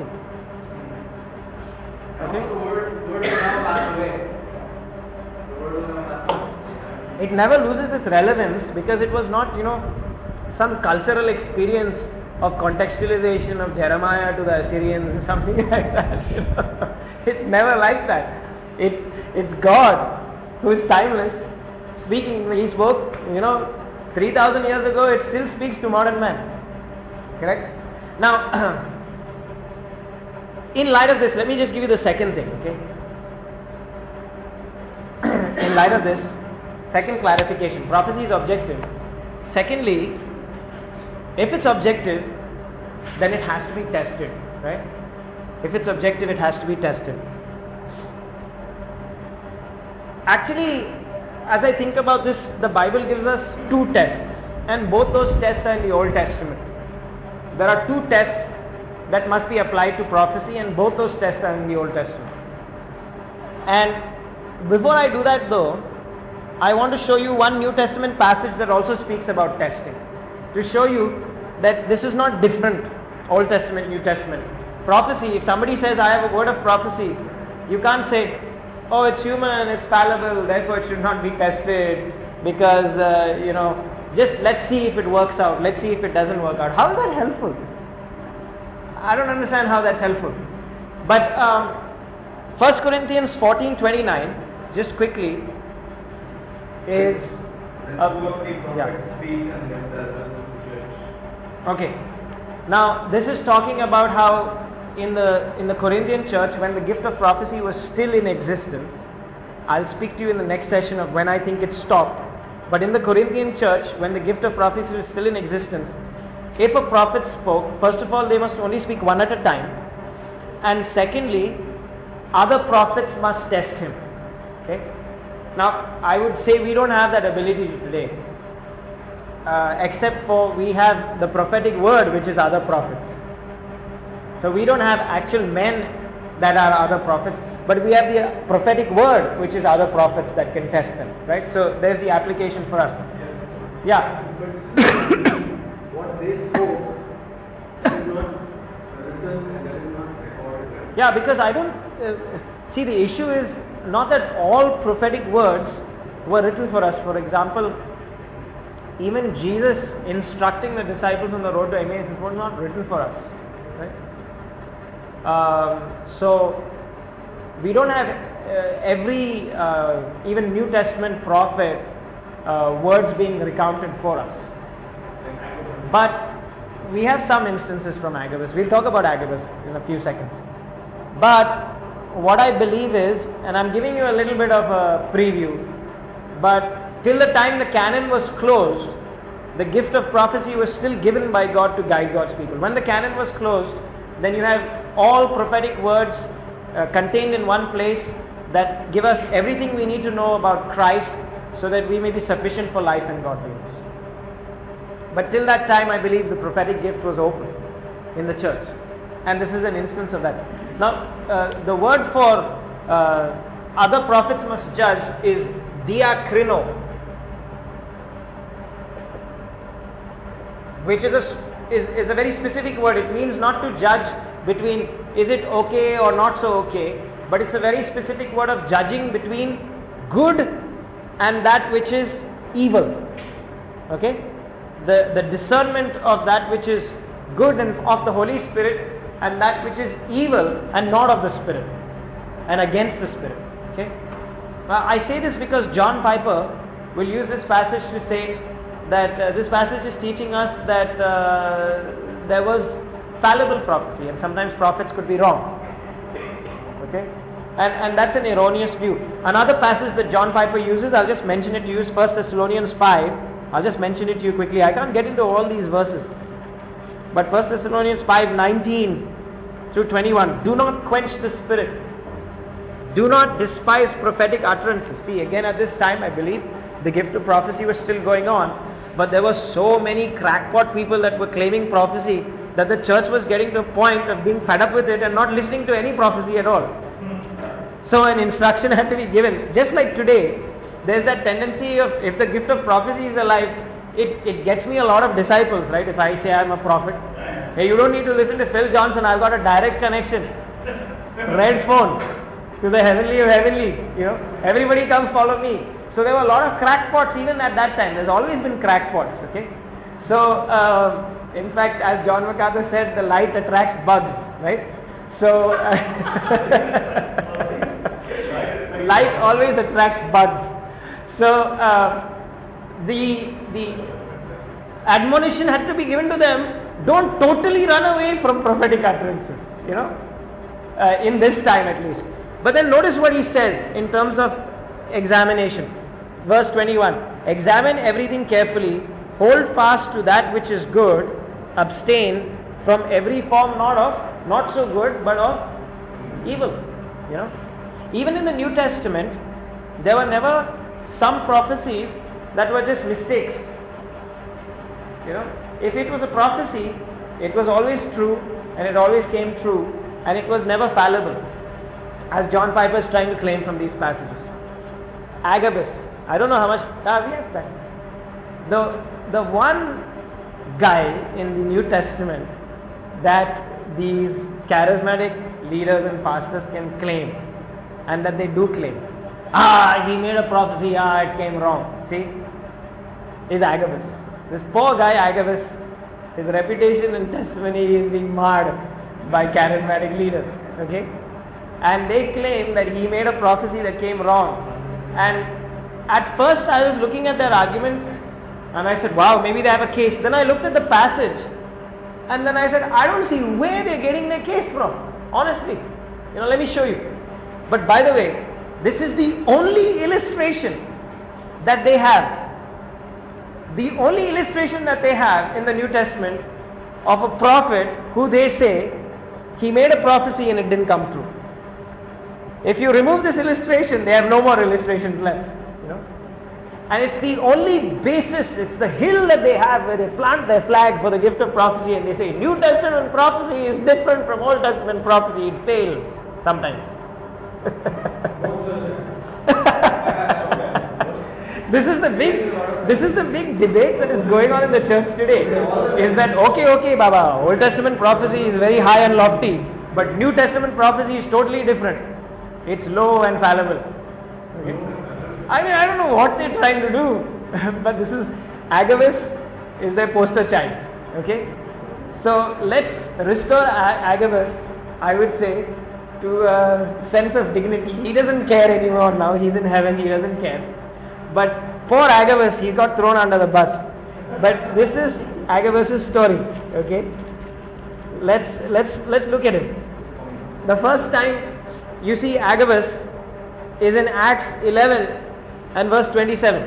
Okay? The word will never pass away. The word will never pass away. It never loses its relevance because it was not, some cultural experience of contextualization of Jeremiah to the Assyrians or something like that. It's never like that. It's God who is timeless speaking. He spoke, 3,000 years ago. It still speaks to modern man. Correct? Now, in light of this, let me just give you the second thing. Okay? In light of this, second clarification. Prophecy is objective. Secondly, if it's objective, then it has to be tested, right? If it's objective, it has to be tested. Actually, as I think about this, the Bible gives us two tests, and both those tests are in the Old Testament. There are two tests that must be applied to prophecy, and both those tests are in the Old Testament. And before I do that though, I want to show you one New Testament passage that also speaks about testing, to show you that this is not different, Old Testament, New Testament. Prophecy, if somebody says, I have a word of prophecy, you can't say, oh, it's human, it's fallible, therefore it should not be tested because, just let's see if it works out, let's see if it doesn't work out. How is that helpful? I don't understand how that's helpful. But 1 Corinthians 14:29, just quickly, is... Okay. Now, this is talking about how in the Corinthian church, when the gift of prophecy was still in existence, I'll speak to you in the next session of when I think it stopped. But in the Corinthian church, when the gift of prophecy was still in existence, if a prophet spoke, first of all, they must only speak one at a time. And secondly, other prophets must test him. Okay? Now, I would say we don't have that ability today. except for we have the prophetic word, which is other prophets. So we don't have actual men that are other prophets, but we have the prophetic word, which is other prophets that can test them, right? So there's the application for us. Yeah. But still, what they spoke is not written and that is not recorded. Yeah, because I don't see, the issue is not that all prophetic words were written for us. For example, even Jesus instructing the disciples on the road to Emmaus was not written for us, right? So we don't have every even New Testament prophet words being recounted for us, but we have some instances from Agabus. We'll talk about Agabus in a few seconds. But what I believe is, and I'm giving you a little bit of a preview, but till the time the canon was closed, the gift of prophecy was still given by God to guide God's people. When the canon was closed, then you have all prophetic words contained in one place that give us everything we need to know about Christ, so that we may be sufficient for life and godliness. But till that time, I believe the prophetic gift was open in the church, and this is an instance of that. Now, the word for other prophets must judge is diakrino, which is a very specific word. It means not to judge between is it okay or not so okay, but it's a very specific word of judging between good and that which is evil. Okay? The discernment of that which is good and of the Holy Spirit, and that which is evil and not of the Spirit and against the Spirit. Okay? I say this because John Piper will use this passage to say that this passage is teaching us that there was fallible prophecy, and sometimes prophets could be wrong. Okay? And that's an erroneous view. Another passage that John Piper uses, I'll just mention it to you, is 1 Thessalonians 5. I'll just mention it to you quickly. I can't get into all these verses. But 1 Thessalonians 5:19 through 21. Do not quench the Spirit. Do not despise prophetic utterances. See, again at this time, I believe the gift of prophecy was still going on. But there were so many crackpot people that were claiming prophecy that the church was getting to a point of being fed up with it and not listening to any prophecy at all. So an instruction had to be given. Just like today, there's that tendency of, if the gift of prophecy is alive, it gets me a lot of disciples, right? If I say I'm a prophet, hey, you don't need to listen to Phil Johnson, I've got a direct connection, red phone to the heavenly of heavenlies, everybody come follow me. So there were a lot of crackpots even at that time. There's always been crackpots, okay? So in fact, as John MacArthur said, the light attracts bugs, right? So light always attracts bugs. So the admonition had to be given to them, don't totally run away from prophetic utterances, in this time at least. But then notice what he says in terms of examination. Verse 21, examine everything carefully, hold fast to that which is good, abstain from every form not so good, but of evil. Even in the New Testament, there were never some prophecies that were just mistakes. If it was a prophecy, it was always true, and it always came true, and it was never fallible, as John Piper is trying to claim from these passages. Agabus, I don't know how much we have time. The one guy in the New Testament that these charismatic leaders and pastors can claim, and that they do claim, he made a prophecy, it came wrong, see, is Agabus. This poor guy Agabus, his reputation and testimony is being marred by charismatic leaders, okay? And they claim that he made a prophecy that came wrong. And at first I was looking at their arguments and I said, wow, maybe they have a case. Then I looked at the passage and then I said, I don't see where they're getting their case from, honestly. Let me show you. But by the way, this is the only illustration that they have. The only illustration that they have in the New Testament of a prophet who they say he made a prophecy and it didn't come true. If you remove this illustration, they have no more illustrations left. And it's the only basis, it's the hill that they have where they plant their flag for the gift of prophecy, and they say New Testament prophecy is different from Old Testament prophecy. It fails sometimes. This is the big debate that is going on in the church today. Is that okay, Baba, Old Testament prophecy is very high and lofty, but New Testament prophecy is totally different. It's low and fallible. Okay? I mean, I don't know what they're trying to do, but this is Agabus is their poster child. Okay, so let's restore Agabus, I would say, to a sense of dignity. He doesn't care anymore now. He's in heaven. He doesn't care. But poor Agabus, he got thrown under the bus. But this is Agabus' story. Okay, let's look at it. The first time you see Agabus is in Acts 11 and verse 27.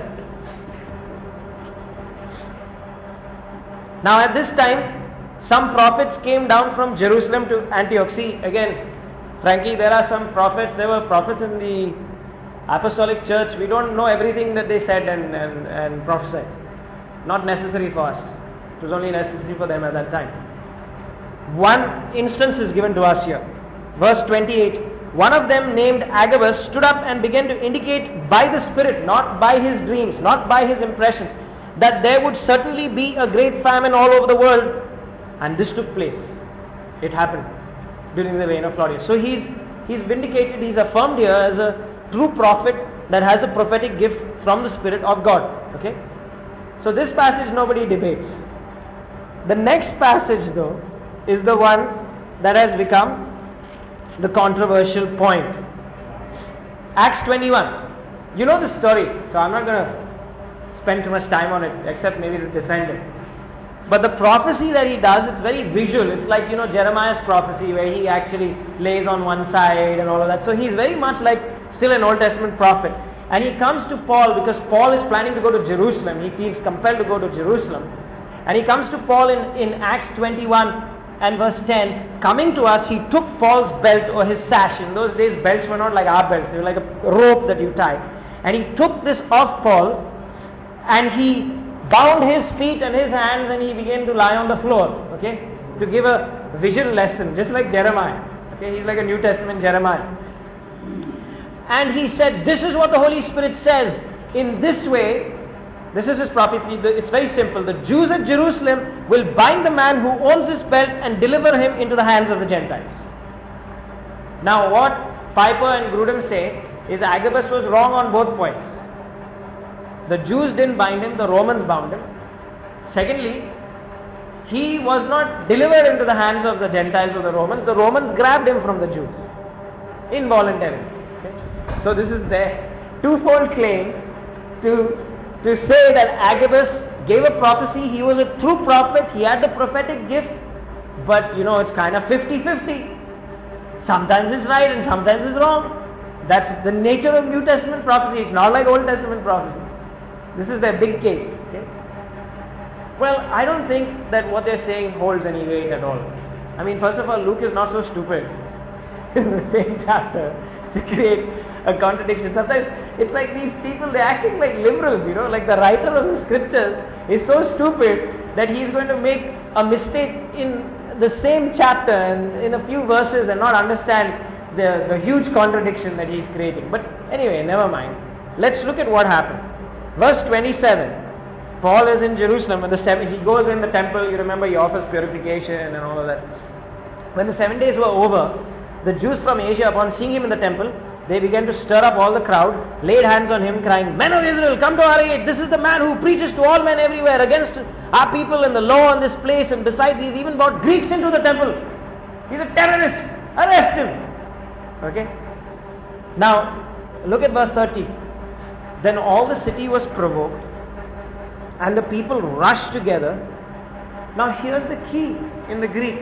Now at this time, some prophets came down from Jerusalem to Antioch. See, again, frankly, there are some prophets. There were prophets in the apostolic church. We don't know everything that they said and prophesied. Not necessary for us. It was only necessary for them at that time. One instance is given to us here. Verse 28. One of them, named Agabus, stood up and began to indicate by the Spirit, not by his dreams, not by his impressions, that there would certainly be a great famine all over the world. And this took place. It happened during the reign of Claudius. So he's vindicated, he's affirmed here as a true prophet that has the prophetic gift from the Spirit of God. Okay? So this passage nobody debates. The next passage though is the one that has become the controversial point. Acts 21. You know the story, so I'm not going to spend too much time on it except maybe to defend it. But the prophecy that he does, it's very visual. It's like, Jeremiah's prophecy where he actually lays on one side and all of that. So he's very much like still an Old Testament prophet. And he comes to Paul because Paul is planning to go to Jerusalem. He feels compelled to go to Jerusalem. And he comes to Paul in Acts 21 and verse 10. Coming to us, he took Paul's belt or his sash. In those days, belts were not like our belts. They were like a rope that you tie. And he took this off Paul and he bound his feet and his hands and he began to lie on the floor. Okay, to give a visual lesson, just like Jeremiah. Okay, he's like a New Testament Jeremiah. And he said, this is what the Holy Spirit says. In this way, this is his prophecy. It's very simple. The Jews at Jerusalem will bind the man who owns this belt and deliver him into the hands of the Gentiles. Now what Piper and Grudem say is Agabus was wrong on both points. The Jews didn't bind him, the Romans bound him. Secondly, he was not delivered into the hands of the Gentiles or the Romans grabbed him from the Jews involuntarily. Okay? So this is their twofold claim to say that Agabus gave a prophecy. He was a true prophet, he had the prophetic gift, but it's kind of 50-50. Sometimes it's right and sometimes it's wrong. That's the nature of New Testament prophecy. It's not like Old Testament prophecy. This is their big case. Okay? Well, I don't think that what they're saying holds any weight at all. I mean, first of all, Luke is not so stupid in the same chapter to create a contradiction. Sometimes it's like these people, they're acting like liberals, like the writer of the scriptures is so stupid that he's going to make a mistake in the same chapter and in a few verses and not understand the huge contradiction that he's creating. But anyway, never mind. Let's look at what happened. Verse 27, Paul is in Jerusalem and he goes in the temple. You remember he offers purification and all of that. When the 7 days were over, the Jews from Asia, upon seeing him in the temple, they began to stir up all the crowd, laid hands on him, crying, Men of Israel, come to our aid. This is the man who preaches to all men everywhere against our people and the law in this place, and besides he's even brought Greeks into the temple. He's a terrorist. Arrest him. Okay. Now, look at verse 30. Then all the city was provoked and the people rushed together. Now here's the key in the Greek.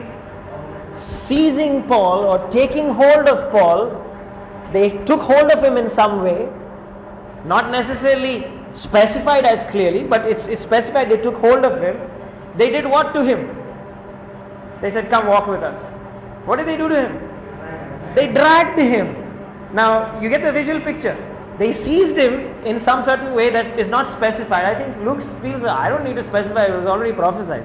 Seizing Paul or taking hold of Paul, they took hold of him in some way, not necessarily specified as clearly, but it's specified they took hold of him. They did what to him? They said, come walk with us. What did they do to him? They dragged him. Now you get the visual picture. they seized him in some certain way that is not specified. I think Luke feels, I don't need to specify, it was already prophesied.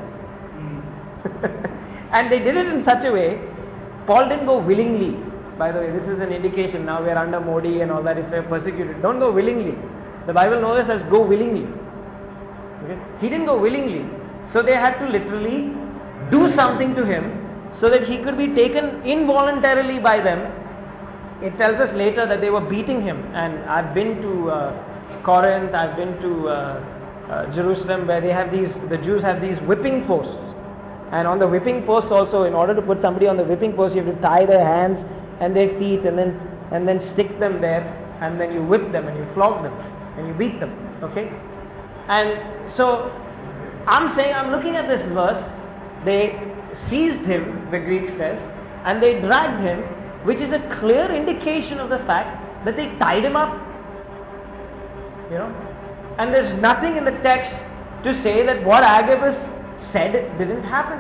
And they did it in such a way, Paul didn't go willingly. By the way, this is an indication, now we are under Modi and all that, if we are persecuted, don't go willingly. The Bible knows us as go willingly. Okay? He didn't go willingly. So they had to literally do something to him so that he could be taken involuntarily by them. It tells us later that they were beating him, and I've been to Corinth, I've been to Jerusalem, where they have the Jews have these whipping posts, and on the whipping posts also, in order to put somebody on the whipping post, you have to tie their hands and their feet, and then stick them there, and then you whip them and you flog them and you beat them. Okay, and so I'm looking at this verse. They seized him, the Greek says, and they dragged him, which is a clear indication of the fact that they tied him up. And there's nothing in the text to say that what Agabus said didn't happen.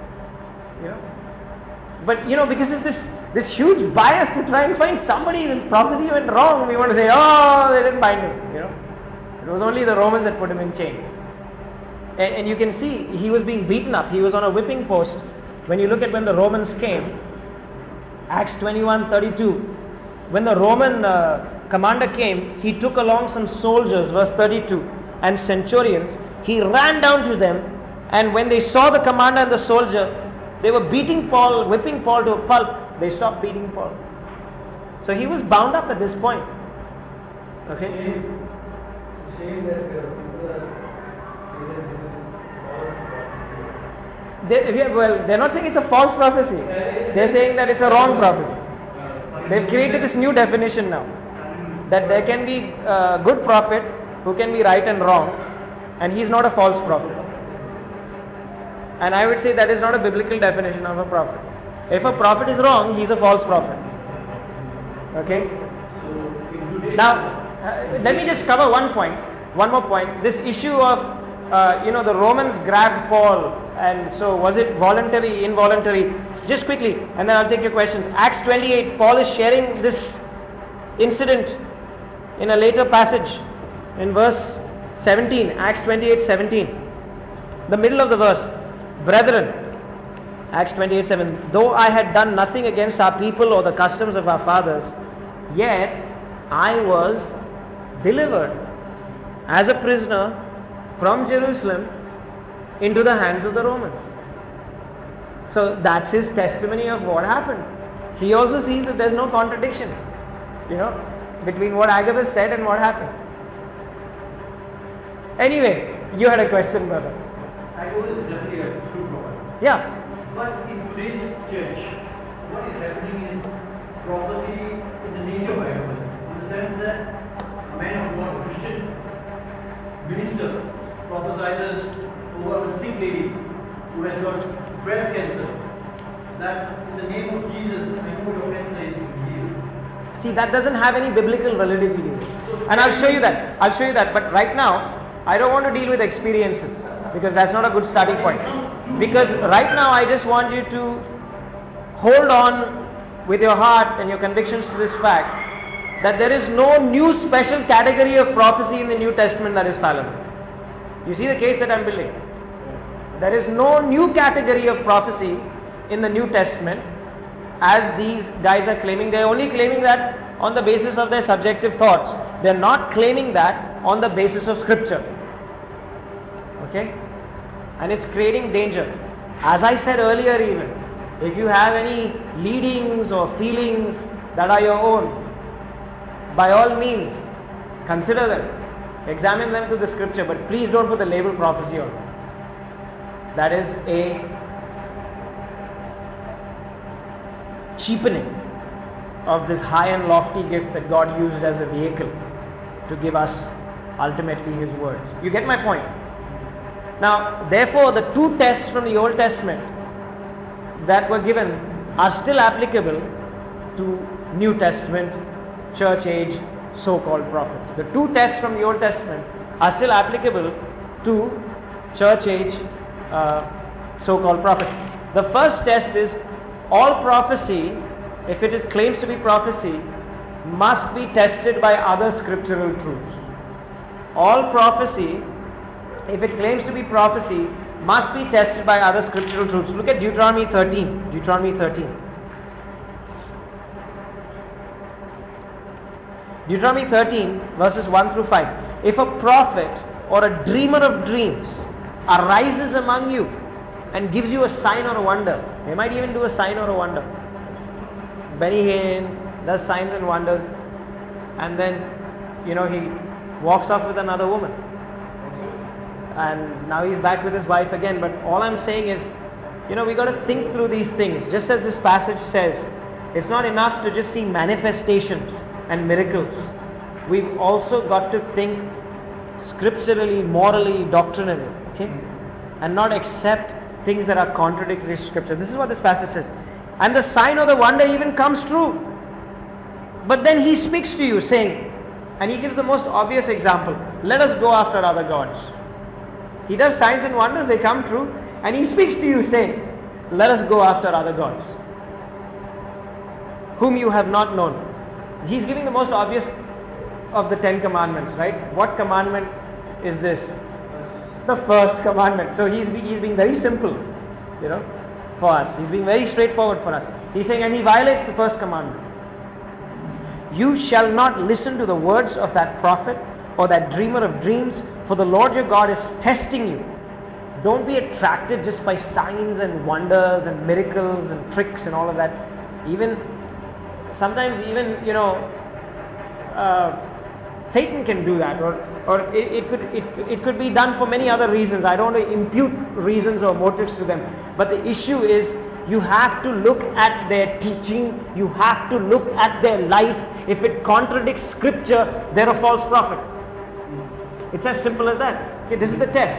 But because of this huge bias to try and find somebody, this prophecy went wrong, we want to say, oh, they didn't bind him. It was only the Romans that put him in chains. And you can see he was being beaten up. He was on a whipping post. When you look at when the Romans came, Acts 21:32, when the Roman commander came, he took along some soldiers, verse 32, and centurions. He ran down to them, and when they saw the commander and the soldier, they were beating Paul, whipping Paul to a pulp. They stopped beating Paul. So he was bound up at this point. Okay? Shame that people are they're not saying it's a false prophecy. They're saying that it's a wrong prophecy. They've created this new definition now, that there can be a good prophet who can be right and wrong, and he's not a false prophet. And I would say that is not a biblical definition of a prophet. If a prophet is wrong, he's a false prophet. Okay? Now, let me just cover one more point. This issue of, the Romans grabbed Paul, and so was it voluntary, involuntary? Just quickly, and then I'll take your questions. Acts 28, Paul is sharing this incident in a later passage in verse 17, Acts 28:17, the middle of the verse. Brethren, Acts 28:7, though I had done nothing against our people or the customs of our fathers, yet I was delivered as a prisoner from Jerusalem into the hands of the Romans. So that's his testimony of what happened. He also sees that there's no contradiction, between what Agabus said and what happened. Anyway, you had a question, brother. Agabus is definitely a true prophet. Yeah. But in today's church, what is happening is prophecy in the nature of Agabus, in the sense that a man of God, Christian minister, prophesies over a sick lady who has got breast cancer, that in the name of Jesus, I know your cancer is healed. See, that doesn't have any biblical validity. And I'll show you that. But right now, I don't want to deal with experiences, because that's not a good starting point. Because right now, I just want you to hold on with your heart and your convictions to this fact that there is no new special category of prophecy in the New Testament that is fallible. You see the case that I'm building? There is no new category of prophecy in the New Testament as these guys are claiming. They're only claiming that on the basis of their subjective thoughts. They're not claiming that on the basis of scripture. Okay? And it's creating danger. As I said earlier even, if you have any leadings or feelings that are your own, by all means, consider them. Examine them to the scripture, but please don't put the label prophecy on them. That is a cheapening of this high and lofty gift that God used as a vehicle to give us ultimately His words. You get my point? Now, therefore, the two tests from the Old Testament that were given are still applicable to New Testament, church age, so-called prophets. The two tests from the Old Testament are still applicable to church age, so-called prophets. The first test is all prophecy, if it is claims to be prophecy, must be tested by other scriptural truths. All prophecy, if it claims to be prophecy, must be tested by other scriptural truths. Look at Deuteronomy 13. Deuteronomy 13. Deuteronomy 13 verses 1 through 5. If a prophet or a dreamer of dreams arises among you and gives you a sign or a wonder, they might even do a sign or a wonder. Benny Hinn does signs and wonders, and then he walks off with another woman, and now he's back with his wife again. But all I'm saying is, we got to think through these things. Just as this passage says, it's not enough to just see manifestations and miracles. We've also got to think scripturally, morally, doctrinally, okay, and not accept things that are contradictory to scripture. This is what this passage says. And the sign or the wonder even comes true. But then he speaks to you saying, and he gives the most obvious example, let us go after other gods. He does signs and wonders, they come true, and he speaks to you saying, let us go after other gods, whom you have not known. He's giving the most obvious of the 10 commandments, right? What commandment is this? The first commandment. So he's being very simple, for us. He's being very straightforward for us. He's saying, and he violates the first commandment. You shall not listen to the words of that prophet or that dreamer of dreams, for the Lord your God is testing you. Don't be attracted just by signs and wonders and miracles and tricks and all of that. Sometimes Satan can do that, or it could be done for many other reasons. I don't want to impute reasons or motives to them. But the issue is, you have to look at their teaching, you have to look at their life. If it contradicts scripture, they're a false prophet. It's as simple as that. Okay, this is the test.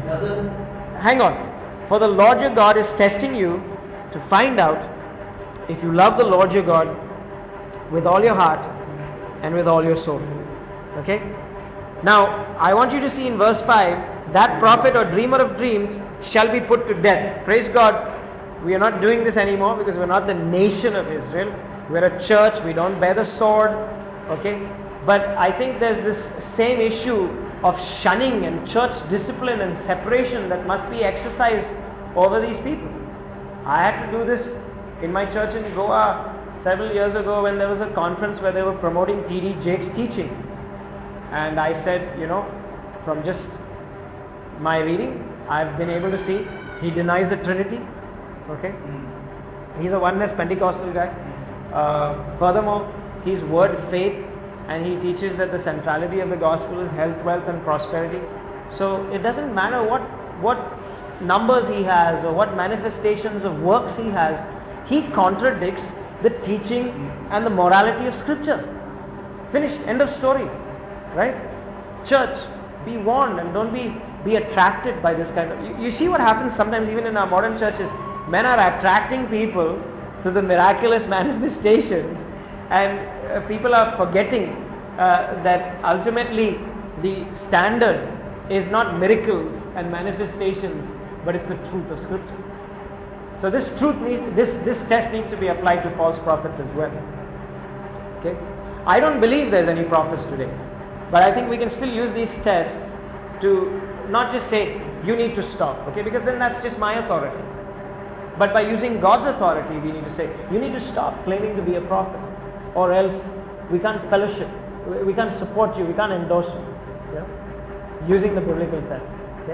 Hang on. For the Lord your God is testing you to find out if you love the Lord your God with all your heart and with all your soul. Okay? Now, I want you to see in verse 5, that prophet or dreamer of dreams shall be put to death. Praise God. We are not doing this anymore because we're not the nation of Israel. We're a church. We don't bear the sword. Okay? But I think there's this same issue of shunning and church discipline and separation that must be exercised over these people. I had to do this in my church in Goa several years ago when there was a conference where they were promoting T.D. Jakes' teaching. And I said, from just my reading, I've been able to see he denies the Trinity. Okay? He's a oneness Pentecostal guy. Furthermore, he's word faith, and he teaches that the centrality of the gospel is health, wealth and prosperity. So it doesn't matter what numbers he has or what manifestations of works he has, he contradicts the teaching and the morality of scripture. Finished. End of story. Right? Church, be warned and don't be attracted by this kind of... You see what happens sometimes even in our modern churches. Men are attracting people to the miraculous manifestations, and people are forgetting that ultimately the standard is not miracles and manifestations, but it's the truth of scripture. So this test needs to be applied to false prophets as well. Okay? I don't believe there's any prophets today, but I think we can still use these tests to not just say you need to stop, okay, because then that's just my authority. But by using God's authority, we need to say you need to stop claiming to be a prophet, or else we can't fellowship, we can't support you, we can't endorse you. Using the biblical test. Okay.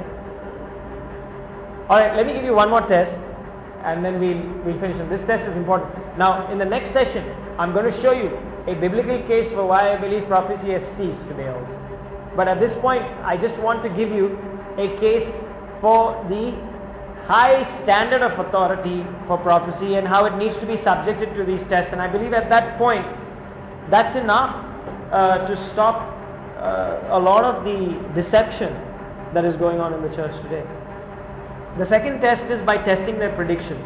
All right, let me give you one more test, and then we'll finish it. This test is important. Now, in the next session, I'm going to show you a biblical case for why I believe prophecy has ceased today also. But at this point, I just want to give you a case for the high standard of authority for prophecy and how it needs to be subjected to these tests. And I believe at that point, that's enough to stop a lot of the deception that is going on in the church today. The second test is by testing their predictions.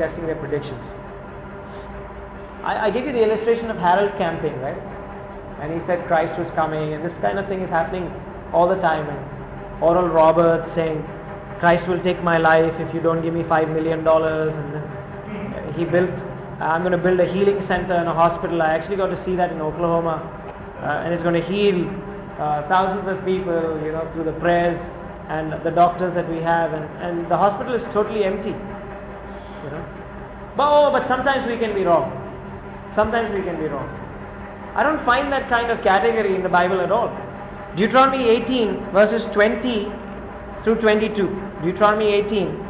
I gave you the illustration of Harold Camping, right? And he said Christ was coming, and this kind of thing is happening all the time. And Oral Roberts saying Christ will take my life if you don't give me $5 million. And then he built I'm going to build a healing center and a hospital. I actually got to see that in Oklahoma, and it's going to heal thousands of people, through the prayers and the doctors that we have, and the hospital is totally empty. But sometimes we can be wrong. Sometimes we can be wrong. I don't find that kind of category in the Bible at all. Deuteronomy 18 verses 20 through 22. Deuteronomy 18.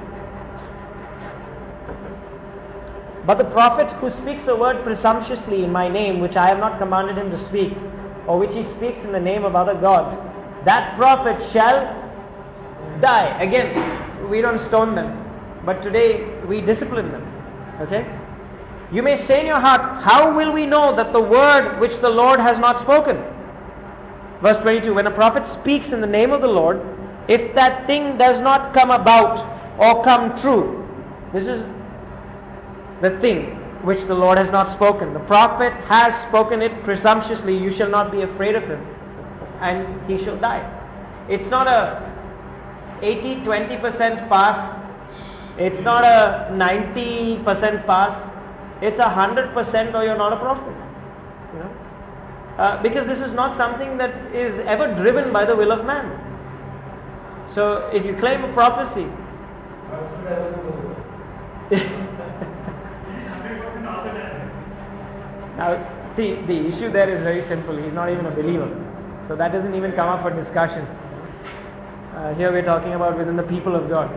But the prophet who speaks a word presumptuously in my name, which I have not commanded him to speak, or which he speaks in the name of other gods, that prophet shall die. Again, we don't stone them, but today we discipline them. Okay? You may say in your heart, how will we know that the word which the Lord has not spoken? Verse 22, when a prophet speaks in the name of the Lord, if that thing does not come about or come true, this is the thing which the Lord has not spoken. The prophet has spoken it presumptuously. You shall not be afraid of him, and he shall die. It's not a 80-20% pass. It's not a 90% pass. It's 100% or you're not a prophet. Because this is not something that is ever driven by the will of man. So if you claim a prophecy, now see, the issue there is very simple. He's not even a believer, so that doesn't even come up for discussion. Here we're talking about within the people of God.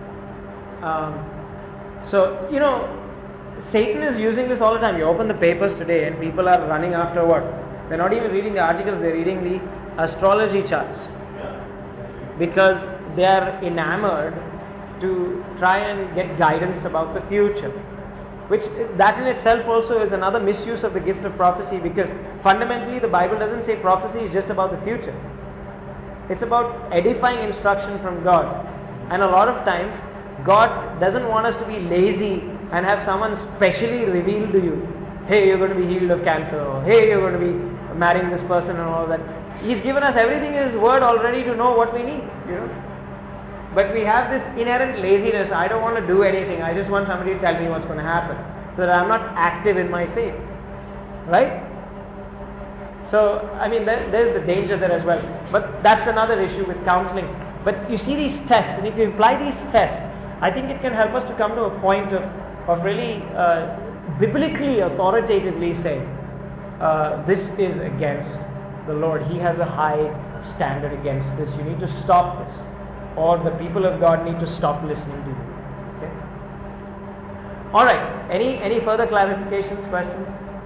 Satan is using this all the time. You open the papers today and people are running after what? They're not even reading the articles, they're reading the astrology charts. Because they are enamored to try and get guidance about the future. Which, that in itself also is another misuse of the gift of prophecy, because fundamentally the Bible doesn't say prophecy is just about the future. It's about edifying instruction from God. And a lot of times, God doesn't want us to be lazy and have someone specially reveal to you, hey, you're going to be healed of cancer, or hey, you're going to be marrying this person and all that. He's given us everything in His Word already to know what we need, But we have this inherent laziness. I don't want to do anything. I just want somebody to tell me what's going to happen, so that I'm not active in my faith. Right? So, there's the danger there as well. But that's another issue with counseling. But you see these tests, and if you apply these tests, I think it can help us to come to a point of really biblically, authoritatively saying, this is against the Lord. He has a high standard against this. You need to stop this. Or the people of God need to stop listening to you. Okay? Alright, any further clarifications, questions?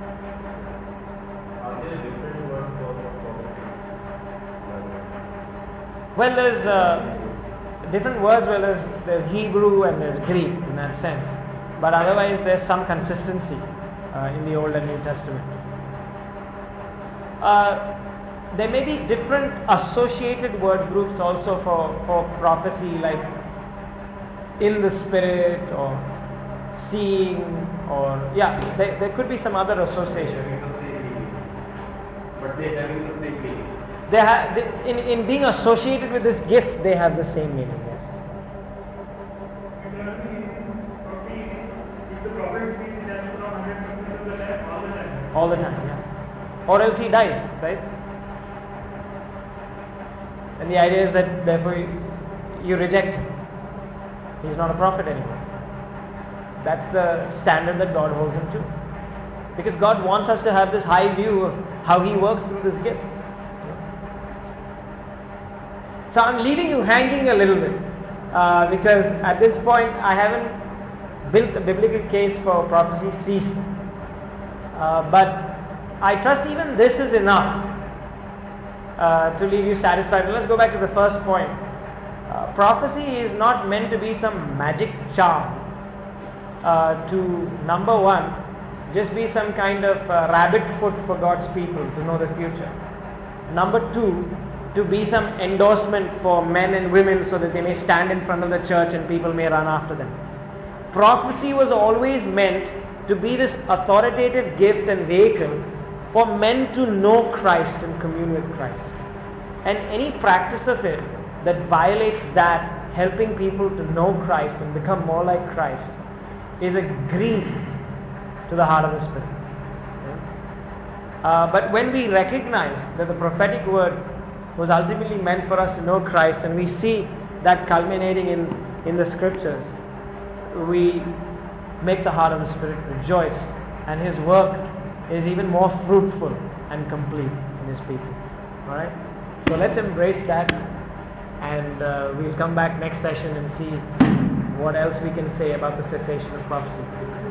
Are there different words for prophecy? Well, there's different words. Well, there's Hebrew and there's Greek in that sense. But otherwise there's some consistency in the Old and New Testament. There may be different associated word groups also for prophecy, like in the spirit or seeing, or there could be some other association. But they having the same meaning. In being associated with this gift, they have the same meaning. Yes. All the time, yeah. Or else he dies, right? And the idea is that therefore you reject him. He's not a prophet anymore. That's the standard that God holds him to. Because God wants us to have this high view of how He works through this gift. So I'm leaving you hanging a little bit because at this point I haven't built a biblical case for prophecy ceased. But I trust even this is enough to leave you satisfied. Let's go back to the first point. Prophecy is not meant to be some magic charm to, number one, just be some kind of rabbit foot for God's people to know the future. Number two, to be some endorsement for men and women so that they may stand in front of the church and people may run after them. Prophecy was always meant to be this authoritative gift and vehicle for men to know Christ and commune with Christ. And any practice of it that violates that, helping people to know Christ and become more like Christ, is a grief to the heart of the Spirit. But when we recognize that the prophetic word was ultimately meant for us to know Christ, and we see that culminating in the scriptures, we make the heart of the Spirit rejoice, and His work is even more fruitful and complete in His people. Alright? So let's embrace that, and we'll come back next session and see what else we can say about the cessation of prophecy.